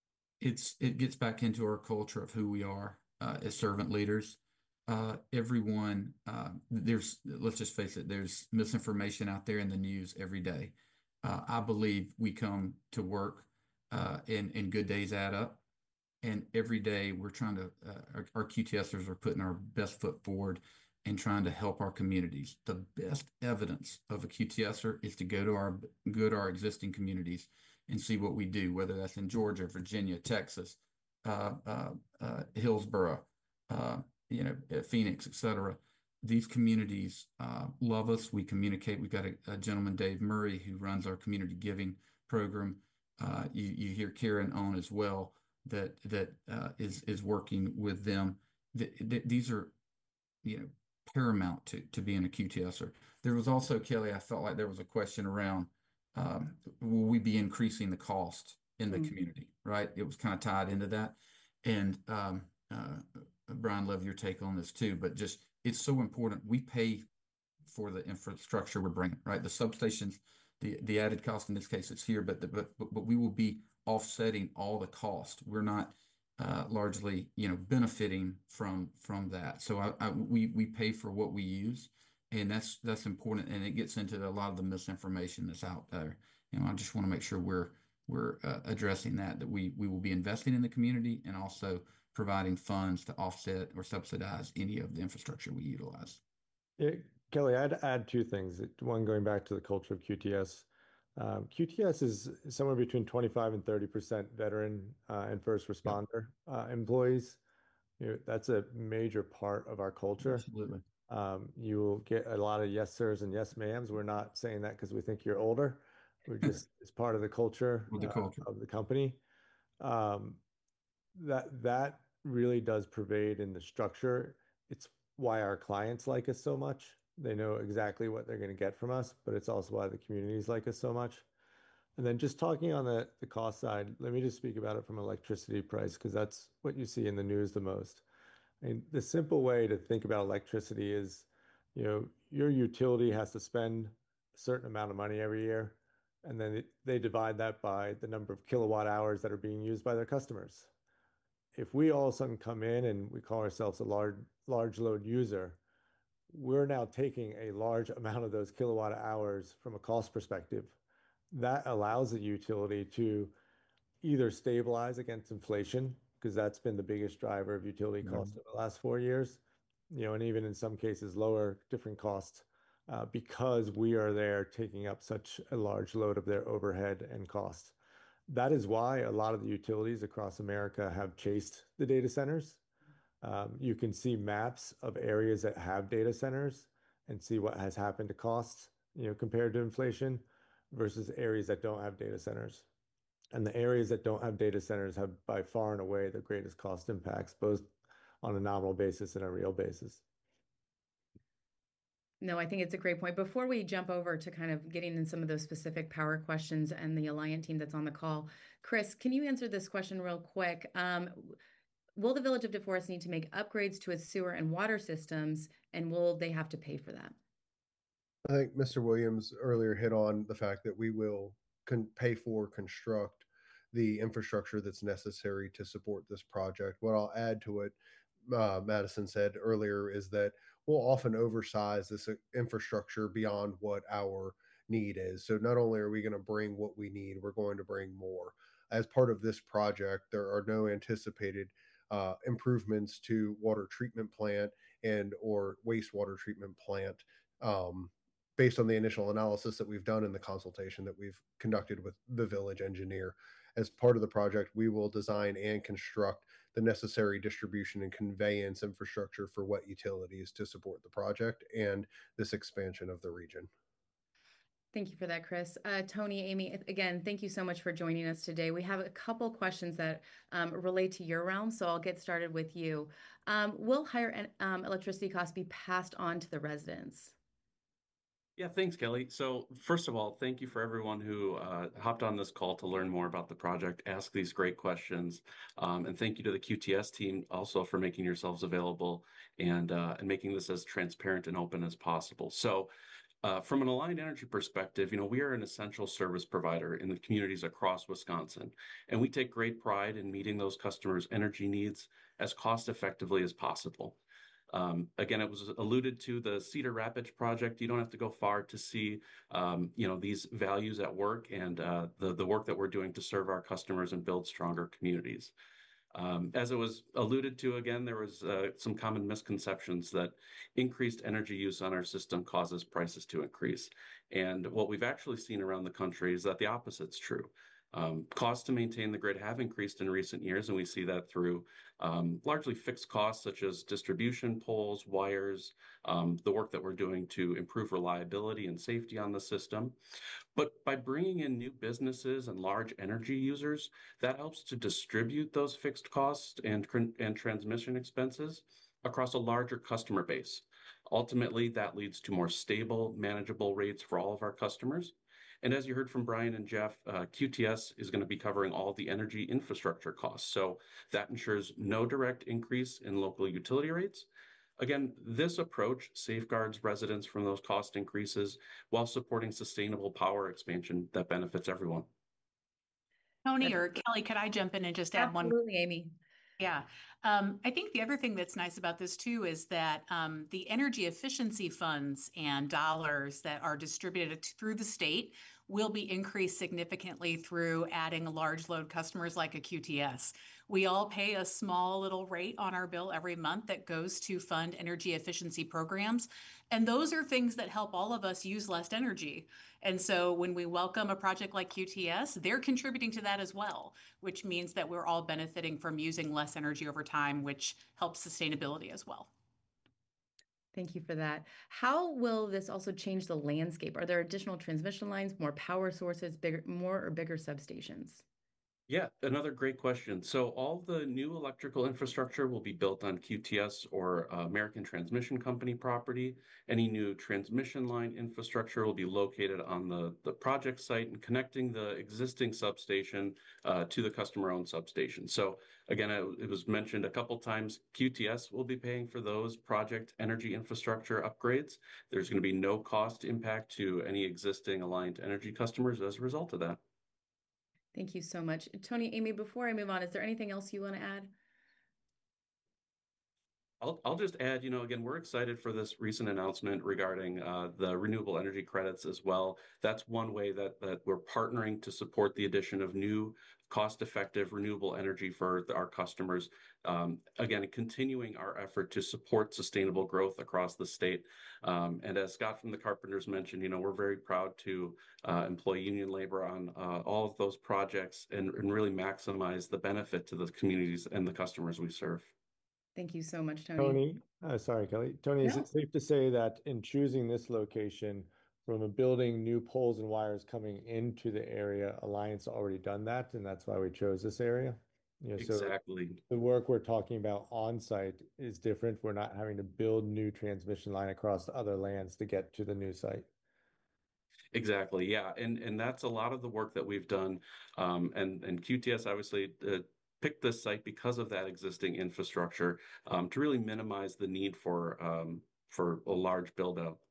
It's it gets back into our culture of who we are uh, as servant leaders. Uh, everyone, uh, there's, let's just face it, there's misinformation out there in the news every day. Uh, I believe we come to work uh, and, and good days add up. And every day we're trying to, uh, our, our QTSers are putting our best foot forward and trying to help our communities. The best evidence of a QTSer is to go to our, go to our existing communities and see what we do, whether that's in Georgia, Virginia, Texas, uh, uh, uh, Hillsborough, uh, you know, Phoenix, et cetera. These communities uh, love us. We communicate. We've got a, a gentleman, Dave Murray, who runs our community giving program. Uh, you, you hear Karen on as well, that that uh, is is working with them. Th th these are, you know, paramount to to being a QTSer. There was also, Kelly, I felt like there was a question around, um, will we be increasing the cost in the Mm. community, right? It was kind of tied into that. And um, uh, Brian, love your take on this too, but just, it's so important. We pay for the infrastructure we're bringing, right? The substations, the the added cost in this case it's here, but the, but, but but we will be offsetting all the cost. We're not uh, largely, you know, benefiting from from that. So I, I we we pay for what we use, and that's that's important. And it gets into a lot of the misinformation that's out there. You know, I just want to make sure we're we're uh, addressing that that we we will be investing in the community and also providing funds to offset or subsidize any of the infrastructure we utilize. Yeah, Kelly, I'd add two things. One, going back to the culture of Q T S. Um, Q T S is somewhere between twenty-five and thirty percent veteran uh, and first responder uh, employees. You know, that's a major part of our culture. Absolutely. Um, you will get a lot of yes sirs and yes ma'ams. We're not saying that because we think you're older. We're just, it's part of the culture, With the uh, culture. of the company. Um, that that really does pervade in the structure. It's why our clients like us so much. They know exactly what they're going to get from us, but it's also why the communities like us so much. And then just talking on the, the cost side, let me just speak about it from electricity price, because that's what you see in the news the most. And the simple way to think about electricity is, you know, your utility has to spend a certain amount of money every year, and then it, they divide that by the number of kilowatt hours that are being used by their customers. If we all of a sudden come in and we call ourselves a large large load user, we're now taking a large amount of those kilowatt hours from a cost perspective. That allows the utility to either stabilize against inflation, because that's been the biggest driver of utility costs over the last four years, you know, and even in some cases lower different costs, uh, because we are there taking up such a large load of their overhead and costs. That is why a lot of the utilities across America have chased the data centers. Um, you can see maps of areas that have data centers and see what has happened to costs, you know, compared to inflation versus areas that don't have data centers. And the areas that don't have data centers have by far and away the greatest cost impacts, both on a nominal basis and a real basis. No, I think it's a great point. Before we jump over to kind of getting in some of those specific power questions and the Alliant team that's on the call, Chris, can you answer this question real quick? Um, will the Village of DeForest need to make upgrades to its sewer and water systems, and will they have to pay for that? I think Mister Williams earlier hit on the fact that we will con- pay for, construct the infrastructure that's necessary to support this project. What I'll add to it, uh, Madison said earlier, is that we'll often oversize this uh, infrastructure beyond what our need is. So not only are we going to bring what we need, we're going to bring more. As part of this project, there are no anticipated uh, improvements to water treatment plant and or wastewater treatment plant, um, based on the initial analysis that we've done in the consultation that we've conducted with the village engineer. As part of the project, we will design and construct the necessary distribution and conveyance infrastructure for wet utilities to support the project and this expansion of the region. Thank you for that, Chris. Uh, Tony, Amy, again, thank you so much for joining us today. We have a couple questions that um, relate to your realm, so I'll get started with you. Um, will higher um, electricity costs be passed on to the residents? Yeah, thanks, Kelly. So first of all, thank you for everyone who uh, hopped on this call to learn more about the project, ask these great questions. Um, and thank you to the Q T S team also for making yourselves available and, uh, and making this as transparent and open as possible. So uh, from an Alliant Energy perspective, you know, we are an essential service provider in the communities across Wisconsin, and we take great pride in meeting those customers' energy needs as cost effectively as possible. Um, again, it was alluded to the Cedar Rapids project. You don't have to go far to see, um, you know, these values at work and uh, the, the work that we're doing to serve our customers and build stronger communities. Um, as it was alluded to, again, there was uh, some common misconceptions that increased energy use on our system causes prices to increase. And what we've actually seen around the country is that the opposite's true. Um, costs to maintain the grid have increased in recent years, and we see that through um, largely fixed costs such as distribution poles, wires, um, the work that we're doing to improve reliability and safety on the system. But by bringing in new businesses and large energy users, that helps to distribute those fixed costs and, and transmission expenses across a larger customer base. Ultimately, that leads to more stable, manageable rates for all of our customers. And as you heard from Brian and Jeff, uh, Q T S is going to be covering all the energy infrastructure costs. So that ensures no direct increase in local utility rates. Again, this approach safeguards residents from those cost increases while supporting sustainable power expansion that benefits everyone. Tony or Kelly, could I jump in and just add one? Absolutely, Amy. Yeah. Um, I think the other thing that's nice about this too is that um, the energy efficiency funds and dollars that are distributed through the state will be increased significantly through adding large load customers like a Q T S. We all pay a small little rate on our bill every month that goes to fund energy efficiency programs. And those are things that help all of us use less energy. And so when we welcome a project like Q T S, they're contributing to that as well, which means that we're all benefiting from using less energy over time, which helps sustainability as well. Thank you for that. How will this also change the landscape? Are there additional transmission lines, more power sources, bigger, more or bigger substations? Yeah, another great question. So all the new electrical infrastructure will be built on Q T S or uh, American Transmission Company property. Any new transmission line infrastructure will be located on the, the project site and connecting the existing substation uh, to the customer-owned substation. So again, it, it was mentioned a couple times, Q T S will be paying for those project energy infrastructure upgrades. There's going to be no cost impact to any existing Alliant Energy customers as a result of that. Thank you so much. Tony, Amy, before I move on, is there anything else you want to add? I'll, I'll just add, you know, again, we're excited for this recent announcement regarding uh, the renewable energy credits as well. That's one way that that we're partnering to support the addition of new cost-effective renewable energy for the, our customers. Um, again, continuing our effort to support sustainable growth across the state. Um, and as Scott from the Carpenters mentioned, you know, we're very proud to uh, employ union labor on uh, all of those projects and, and really maximize the benefit to the communities and the customers we serve. Thank you so much, Tony. Tony, uh, sorry, Kelly. Tony, is No. it safe to say that in choosing this location, from building new poles and wires coming into the area, Alliant's already done that, and that's why we chose this area? You know, so Exactly. the work we're talking about on site is different. We're not having to build new transmission line across other lands to get to the new site. Exactly. Yeah. And and that's a lot of the work that we've done. Um, and, and Q T S obviously uh, picked this site because of that existing infrastructure um, to really minimize the need for um, for a large build out.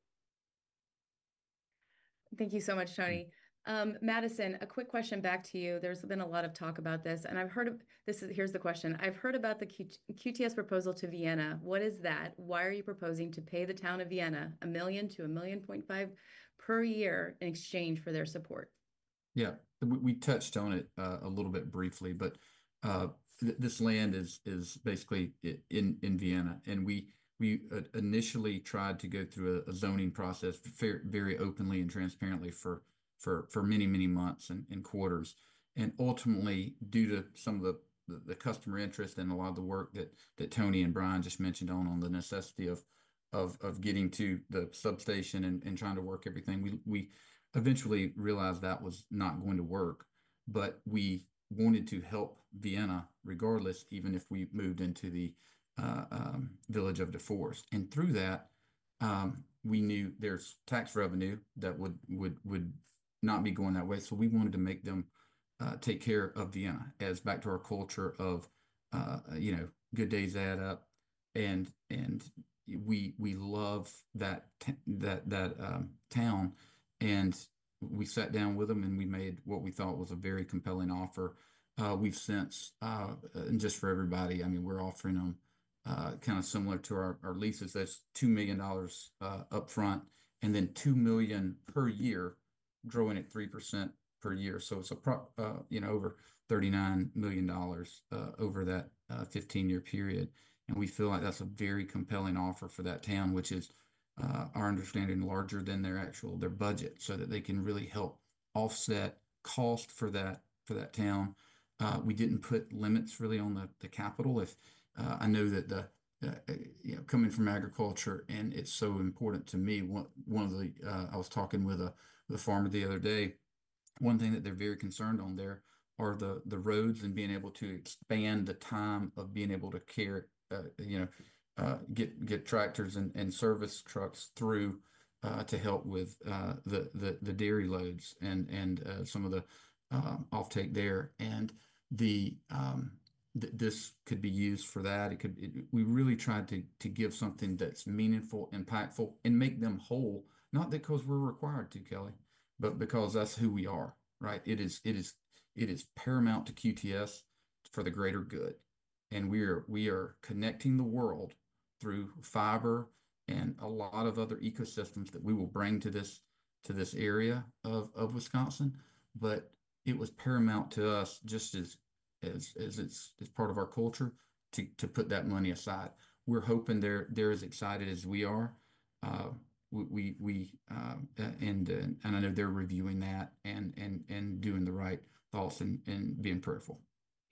Thank you so much, Tony. Um, Madison, a quick question back to you. There's been a lot of talk about this, and I've heard of this is here's the question. I've heard about the Q, QTS proposal to Vienna. What is that? Why are you proposing to pay the town of Vienna a million to a million point five per year in exchange for their support? Yeah, we, we touched on it uh, a little bit briefly, but uh, th this land is is basically in in Vienna, and we we uh, initially tried to go through a, a zoning process very, very openly and transparently for for for many many months and, and quarters, and ultimately, due to some of the, the the customer interest and a lot of the work that that Tony and Brian just mentioned on on the necessity of of of getting to the substation and, and trying to work everything, we we eventually realized that was not going to work, but we wanted to help Vienna regardless, even if we moved into the uh, um, village of DeForest. And through that, um, we knew there's tax revenue that would would would not be going that way. So we wanted to make them uh, take care of Vienna, as back to our culture of uh, you know, good days add up, and and we we love that that that um, town. And we sat down with them and we made what we thought was a very compelling offer. Uh, we've since, uh, and just for everybody, I mean, we're offering them uh, kind of similar to our, our leases. That's two million dollars uh, upfront and then two million dollars per year, growing at three percent per year. So it's a pro, uh, you know, over thirty-nine million dollars uh, over that uh, fifteen year period. And we feel like that's a very compelling offer for that town, which is uh, our understanding larger than their actual their budget, so that they can really help offset cost for that for that town. Uh, we didn't put limits really on the the capital. If uh, I know that the uh, you know, coming from agriculture, and it's so important to me. One one of the uh, I was talking with a with a farmer the other day. One thing that they're very concerned on there are the the roads and being able to expand the time of being able to carry uh, you know uh, get get tractors and, and service trucks through uh, to help with uh, the, the the dairy loads and and uh, some of the um, offtake there. And the um, th this could be used for that. It could. It, we really tried to to give something that's meaningful, impactful, and make them whole. Not because we're required to, Kelly, but because that's who we are, right? It is. It is. It is paramount to Q T S for the greater good, and we are we are connecting the world through fiber and a lot of other ecosystems that we will bring to this to this area of, of Wisconsin. But it was paramount to us, just as as as it's as part of our culture, to to put that money aside. We're hoping they're they're as excited as we are. Uh, we we, we uh, and uh, and I know they're reviewing that and and and doing the right thoughts and and being prayerful.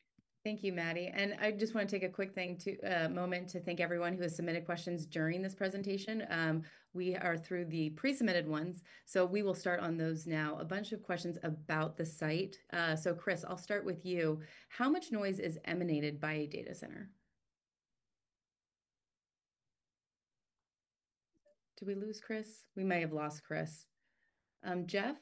Thank you, Maddie. And I just want to take a quick thing to uh, moment to thank everyone who has submitted questions during this presentation. Um, we are through the pre-submitted ones, so we will start on those now. A bunch of questions about the site. Uh, so Chris, I'll start with you. How much noise is emanated by a data center? Did we lose Chris? We may have lost Chris. Um, Jeff?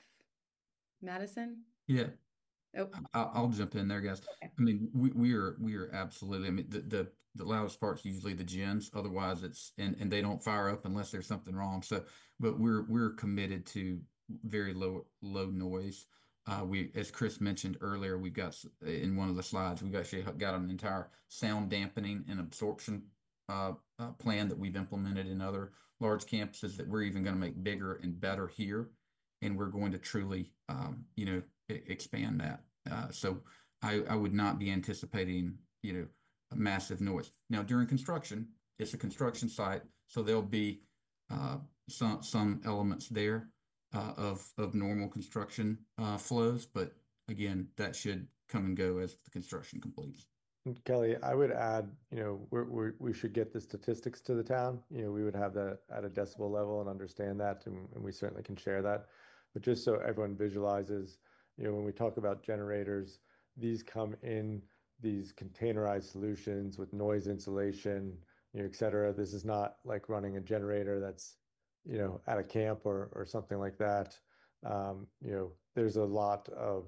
Madison? Yeah. Oh, I'll, I'll jump in there, guys. okay. I mean, we, we are we are absolutely. I mean, the the, the loudest part's usually the gens. Otherwise, it's and and they don't fire up unless there's something wrong. So, but we're we're committed to very low low noise. Uh, we, as Chris mentioned earlier, we've got s- in one of the slides, we've actually got an entire sound dampening and absorption uh, uh, plan that we've implemented in other large campuses that we're even going to make bigger and better here, and we're going to truly, um, you know, e- expand that. Uh, so I, I would not be anticipating, you know, a massive noise. Now during construction, it's a construction site, so there'll be uh, some some elements there uh, of of normal construction uh, flows, but again, that should come and go as the construction completes. And Kelly, I would add, you know, we're, we're, we should get the statistics to the town. You know, we would have that at a decibel level and understand that, and, and we certainly can share that. But just so everyone visualizes, you know, when we talk about generators, these come in these containerized solutions with noise insulation, you know, et cetera. This is not like running a generator that's, you know, at a camp or, or something like that. Um, you know, there's a lot of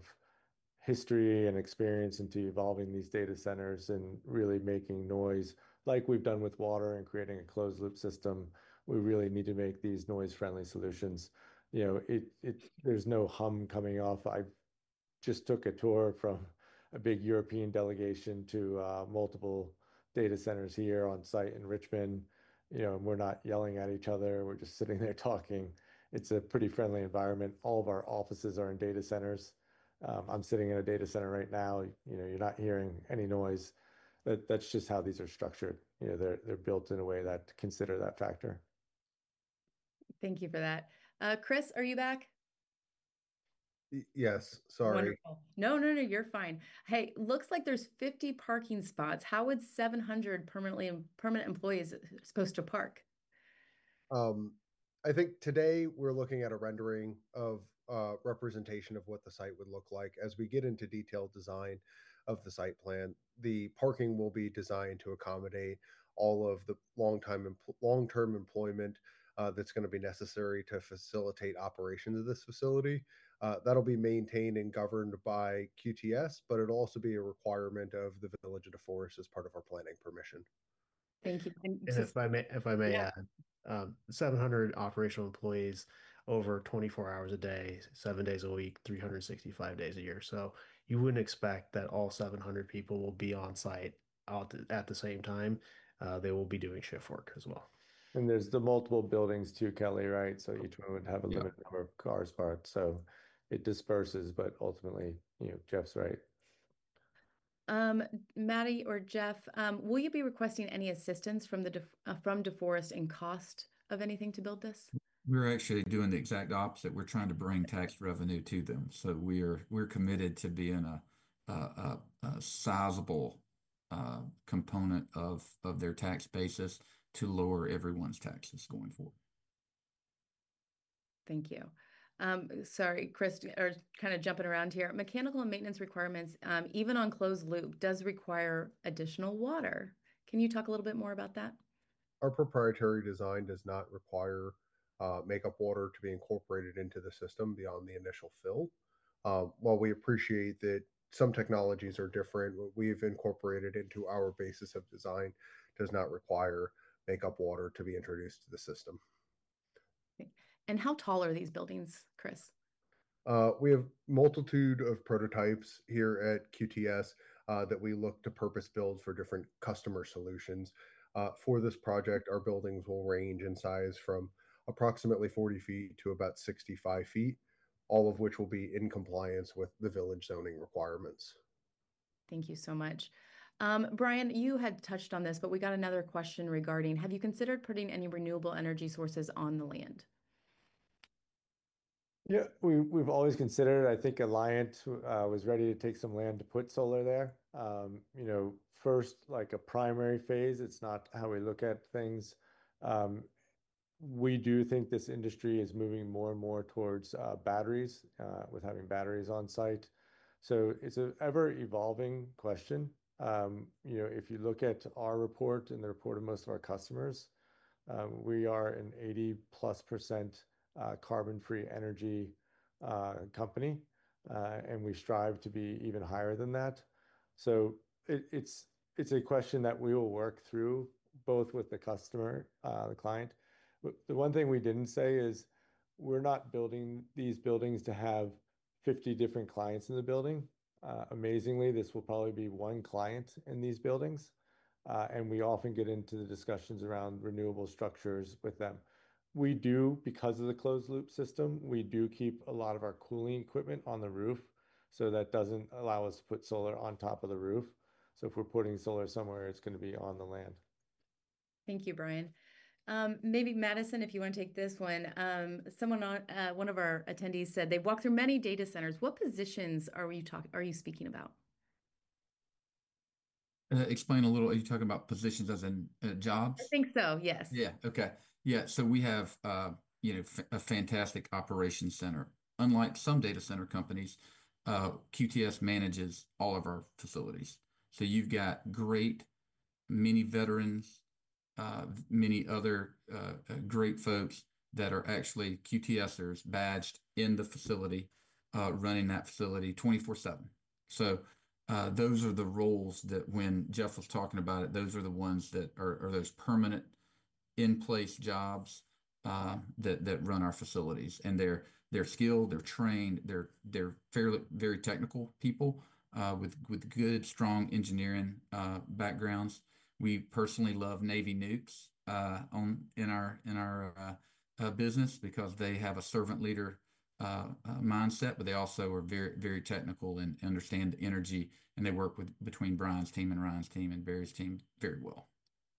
history and experience into evolving these data centers and really making noise like we've done with water and creating a closed loop system. We really need to make these noise friendly solutions. You know, it it there's no hum coming off. I just took a tour from a big European delegation to uh, multiple data centers here on site in Richmond. You know, and we're not yelling at each other. We're just sitting there talking. It's a pretty friendly environment. All of our offices are in data centers. Um, I'm sitting in a data center right now. You know, you're not hearing any noise. That that's just how these are structured. You know, they're they're built in a way that consider that factor. Thank you for that. Uh, Chris, are you back? Y- Yes, sorry. Wonderful. No, no, no, you're fine. Hey, looks like there's fifty parking spots. How would seven hundred permanently permanent employees supposed to park? Um, I think today we're looking at a rendering of uh, representation of what the site would look like. As we get into detailed design of the site plan, the parking will be designed to accommodate all of the long-time empl- long-term employment uh, that's going to be necessary to facilitate operations of this facility. Uh, that'll be maintained and governed by Q T S, but it'll also be a requirement of the Village of DeForest as part of our planning permission. Thank you. And And just, if I may, if I may yeah, add, um, seven hundred operational employees over twenty-four hours a day, seven days a week, three hundred sixty-five days a year. So you wouldn't expect that all seven hundred people will be on site out th- at the same time. Uh, they will be doing shift work as well. And there's the multiple buildings too, Kelly, right? So each one would have a Yeah. limited number of cars parked. So it disperses, but ultimately, you know, Jeff's right. um, Maddie or Jeff, um, will you be requesting any assistance from the Def- uh, from DeForest in cost of anything to build this? We're actually doing the exact opposite. We're trying to bring tax revenue to them. So we are we're committed to being a a, a, a sizable uh, component of of their tax basis to lower everyone's taxes going forward. Thank you. Um, sorry, Chris, or kind of jumping around here. Mechanical and maintenance requirements, um, even on closed loop, does require additional water. Can you talk a little bit more about that? Our proprietary design does not require uh, makeup water to be incorporated into the system beyond the initial fill. Uh, while we appreciate that some technologies are different, what we've incorporated into our basis of design does not require makeup water to be introduced to the system. And how tall are these buildings, Chris? Uh, we have multitude of prototypes here at Q T S uh, that we look to purpose build for different customer solutions. Uh, for this project, our buildings will range in size from approximately forty feet to about sixty-five feet, all of which will be in compliance with the village zoning requirements. Thank you so much. Um, Brian, you had touched on this, but we got another question regarding, have you considered putting any renewable energy sources on the land? Yeah, we we've always considered. I think Alliant uh, was ready to take some land to put solar there. Um, you know, first, like a primary phase, it's not how we look at things. Um, we do think this industry is moving more and more towards uh, batteries, uh, with having batteries on site. So it's an ever evolving question. Um, you know, if you look at our report and the report of most of our customers, um, we are an eighty plus percent uh, carbon-free energy uh, company, uh, and we strive to be even higher than that. So it, it's it's a question that we will work through both with the customer, uh, the client. The one thing we didn't say is we're not building these buildings to have fifty different clients in the building. Uh, amazingly, this will probably be one client in these buildings. Uh, and we often get into the discussions around renewable structures with them. We do, because of the closed loop system, we do keep a lot of our cooling equipment on the roof. So that doesn't allow us to put solar on top of the roof. So if we're putting solar somewhere, it's going to be on the land. Thank you, Brian. Um, maybe Madison, if you want to take this one. Um, someone on uh, one of our attendees said they walked through many data centers. What positions are you talking? Are you speaking about? Uh, explain a little. Are you talking about positions as in uh, jobs? I think so. Yes. Yeah. Okay. Yeah. So we have, uh, you know, f a fantastic operations center. Unlike some data center companies, uh, Q T S manages all of our facilities. So you've got great, many veterans, uh, many other uh, uh, great folks that are actually QTSers badged in the facility, uh, running that facility twenty-four seven. So uh, those are the roles that when Jeff was talking about it, those are the ones that are, are those permanent in place jobs uh, that that run our facilities, and they're they're skilled, they're trained, they're they're fairly very technical people uh, with with good strong engineering uh, backgrounds. We personally love Navy nukes uh, on in our in our uh, uh, business because they have a servant leader uh, uh, mindset, but they also are very very technical and understand the energy, and they work with between Brian's team and Ryan's team and Barry's team very well.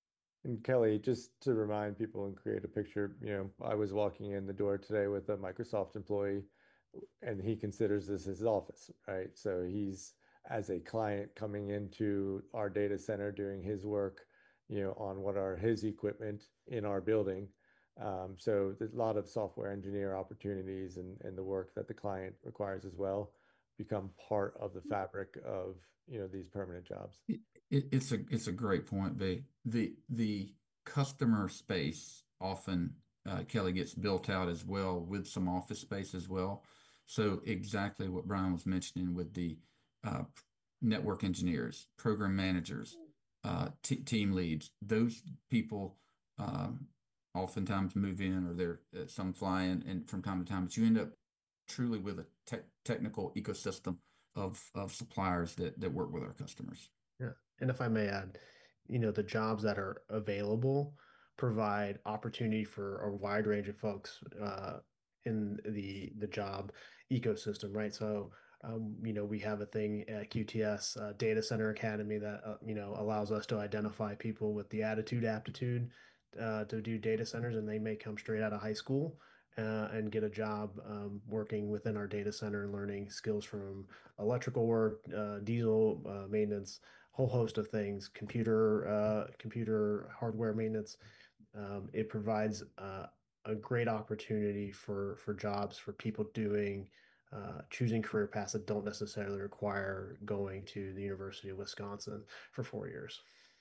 And Kelly, just to remind people and create a picture, you know, I was walking in the door today with a Microsoft employee, and he considers this his office, right? So he's, as a client, coming into our data center, doing his work, you know, on what are his equipment in our building. Um, so there's a lot of software engineer opportunities, and, and the work that the client requires as well become part of the fabric of, you know, these permanent jobs. It, it, it's a it's a great point, B. The the customer space often uh, Kelly gets built out as well with some office space as well. So exactly what Brian was mentioning with the uh, network engineers, program managers, uh, team leads, those people um, oftentimes move in, or they're uh, some fly in and from time to time, but you end up truly with a te technical ecosystem of of suppliers that that work with our customers. Yeah. And if I may add, you know, the jobs that are available provide opportunity for a wide range of folks uh, in the the job ecosystem, right? So, um, you know, we have a thing at Q T S, uh, Data Center Academy, that uh, you know, allows us to identify people with the attitude, aptitude uh, to do data centers, and they may come straight out of high school uh, and get a job um, working within our data center and learning skills from electrical work, uh, diesel uh, maintenance, whole host of things, computer uh, computer hardware maintenance. Um, it provides uh, a great opportunity for for jobs for people doing uh, choosing career paths that don't necessarily require going to the University of Wisconsin for four years.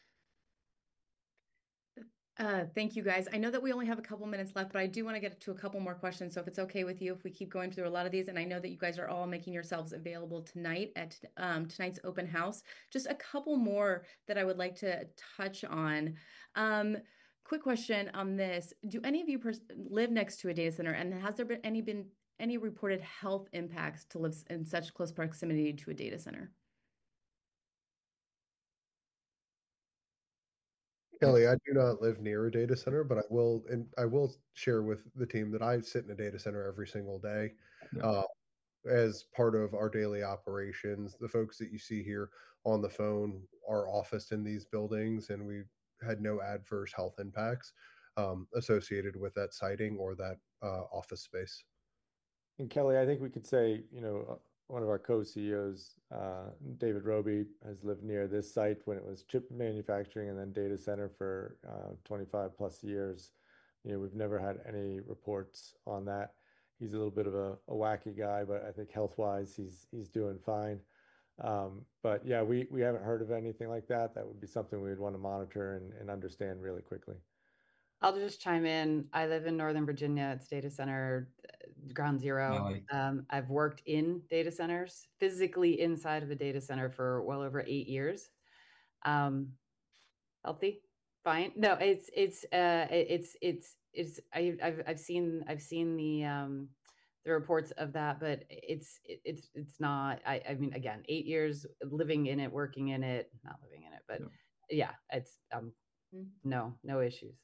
Uh, thank you, guys. I know that we only have a couple minutes left, but I do want to get to a couple more questions. So if it's okay with you, if we keep going through a lot of these, and I know that you guys are all making yourselves available tonight at um, tonight's open house, just a couple more that I would like to touch on. Um, quick question on this. Do any of you live next to a data center, and has there been any been any reported health impacts to live in such close proximity to a data center? Kelly, I do not live near a data center, but I will, and I will share with the team that I sit in a data center every single day. Yeah. Uh, as part of our daily operations, the folks that you see here on the phone are officed in these buildings, and we had no adverse health impacts um, associated with that siting or that uh, office space. And Kelly, I think we could say, you know, one of our co-C E Os, uh, David Roby, has lived near this site when it was chip manufacturing and then data center for uh, twenty-five plus years. You know, we've never had any reports on that. He's a little bit of a, a wacky guy, but I think health-wise, he's he's doing fine. Um, but yeah, we we haven't heard of anything like that. That would be something we would want to monitor and, and understand really quickly. I'll just chime in. I live in Northern Virginia. It's data center uh, ground zero. Valley. Um, I've worked in data centers, physically inside of a data center for well over eight years. Um, healthy, fine. No, it's it's uh, it- it's it's it's I, I've I've seen I've seen the um, the reports of that, but it's it, it's it's not. I I mean, again, eight years living in it, working in it, not living in it, but Yep. yeah, it's um, no no issues.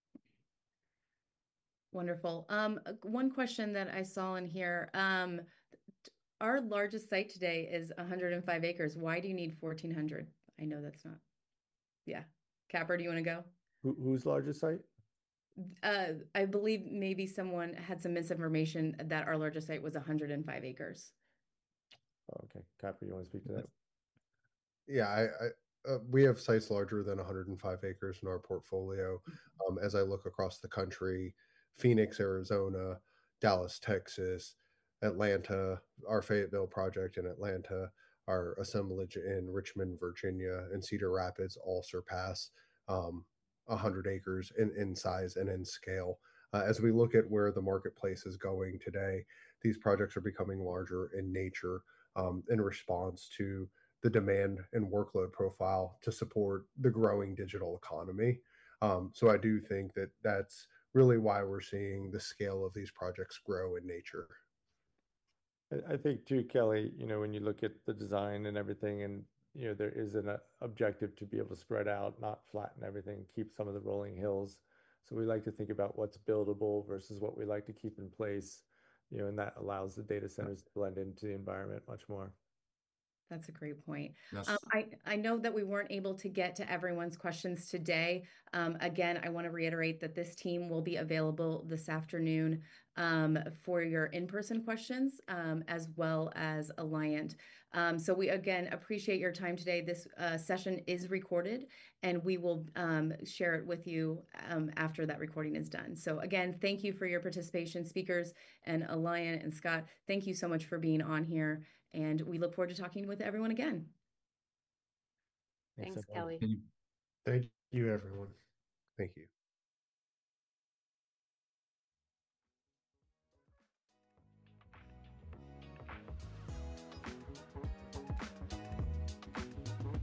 Wonderful. Um, uh, one question that I saw in here, um, t- our largest site today is one hundred five acres. Why do you need fourteen hundred? I know that's not, yeah. Capper, do you want to go? Who, whose largest site? Uh, I believe maybe someone had some misinformation that our largest site was one hundred five acres. Oh, okay, Capper, you want to speak to that? Yeah, I, I uh, we have sites larger than one hundred five acres in our portfolio. Um, as I look across the country, Phoenix, Arizona, Dallas, Texas, Atlanta, our Fayetteville project in Atlanta, our assemblage in Richmond, Virginia, and Cedar Rapids all surpass um, one hundred acres in, in size and in scale. Uh, as we look at where the marketplace is going today, these projects are becoming larger in nature um, in response to the demand and workload profile to support the growing digital economy. Um, so I do think that that's really why we're seeing the scale of these projects grow in nature. I, I think too, Kelly, you know, when you look at the design and everything, and you know, there is an uh, objective to be able to spread out, not flatten everything, keep some of the rolling hills. So we like to think about what's buildable versus what we like to keep in place, you know, and that allows the data centers to blend into the environment much more. That's a great point. Yes. Um, I, I know that we weren't able to get to everyone's questions today. Um, again, I want to reiterate that this team will be available this afternoon um, for your in-person questions um, as well as Alliant. Um, so we, again, appreciate your time today. This uh, session is recorded and we will um, share it with you um, after that recording is done. So again, thank you for your participation, speakers, and Alliant and Scott. Thank you so much for being on here. And we look forward to talking with everyone again. Thanks, everyone. Kelly. Thank you, everyone. Thank you.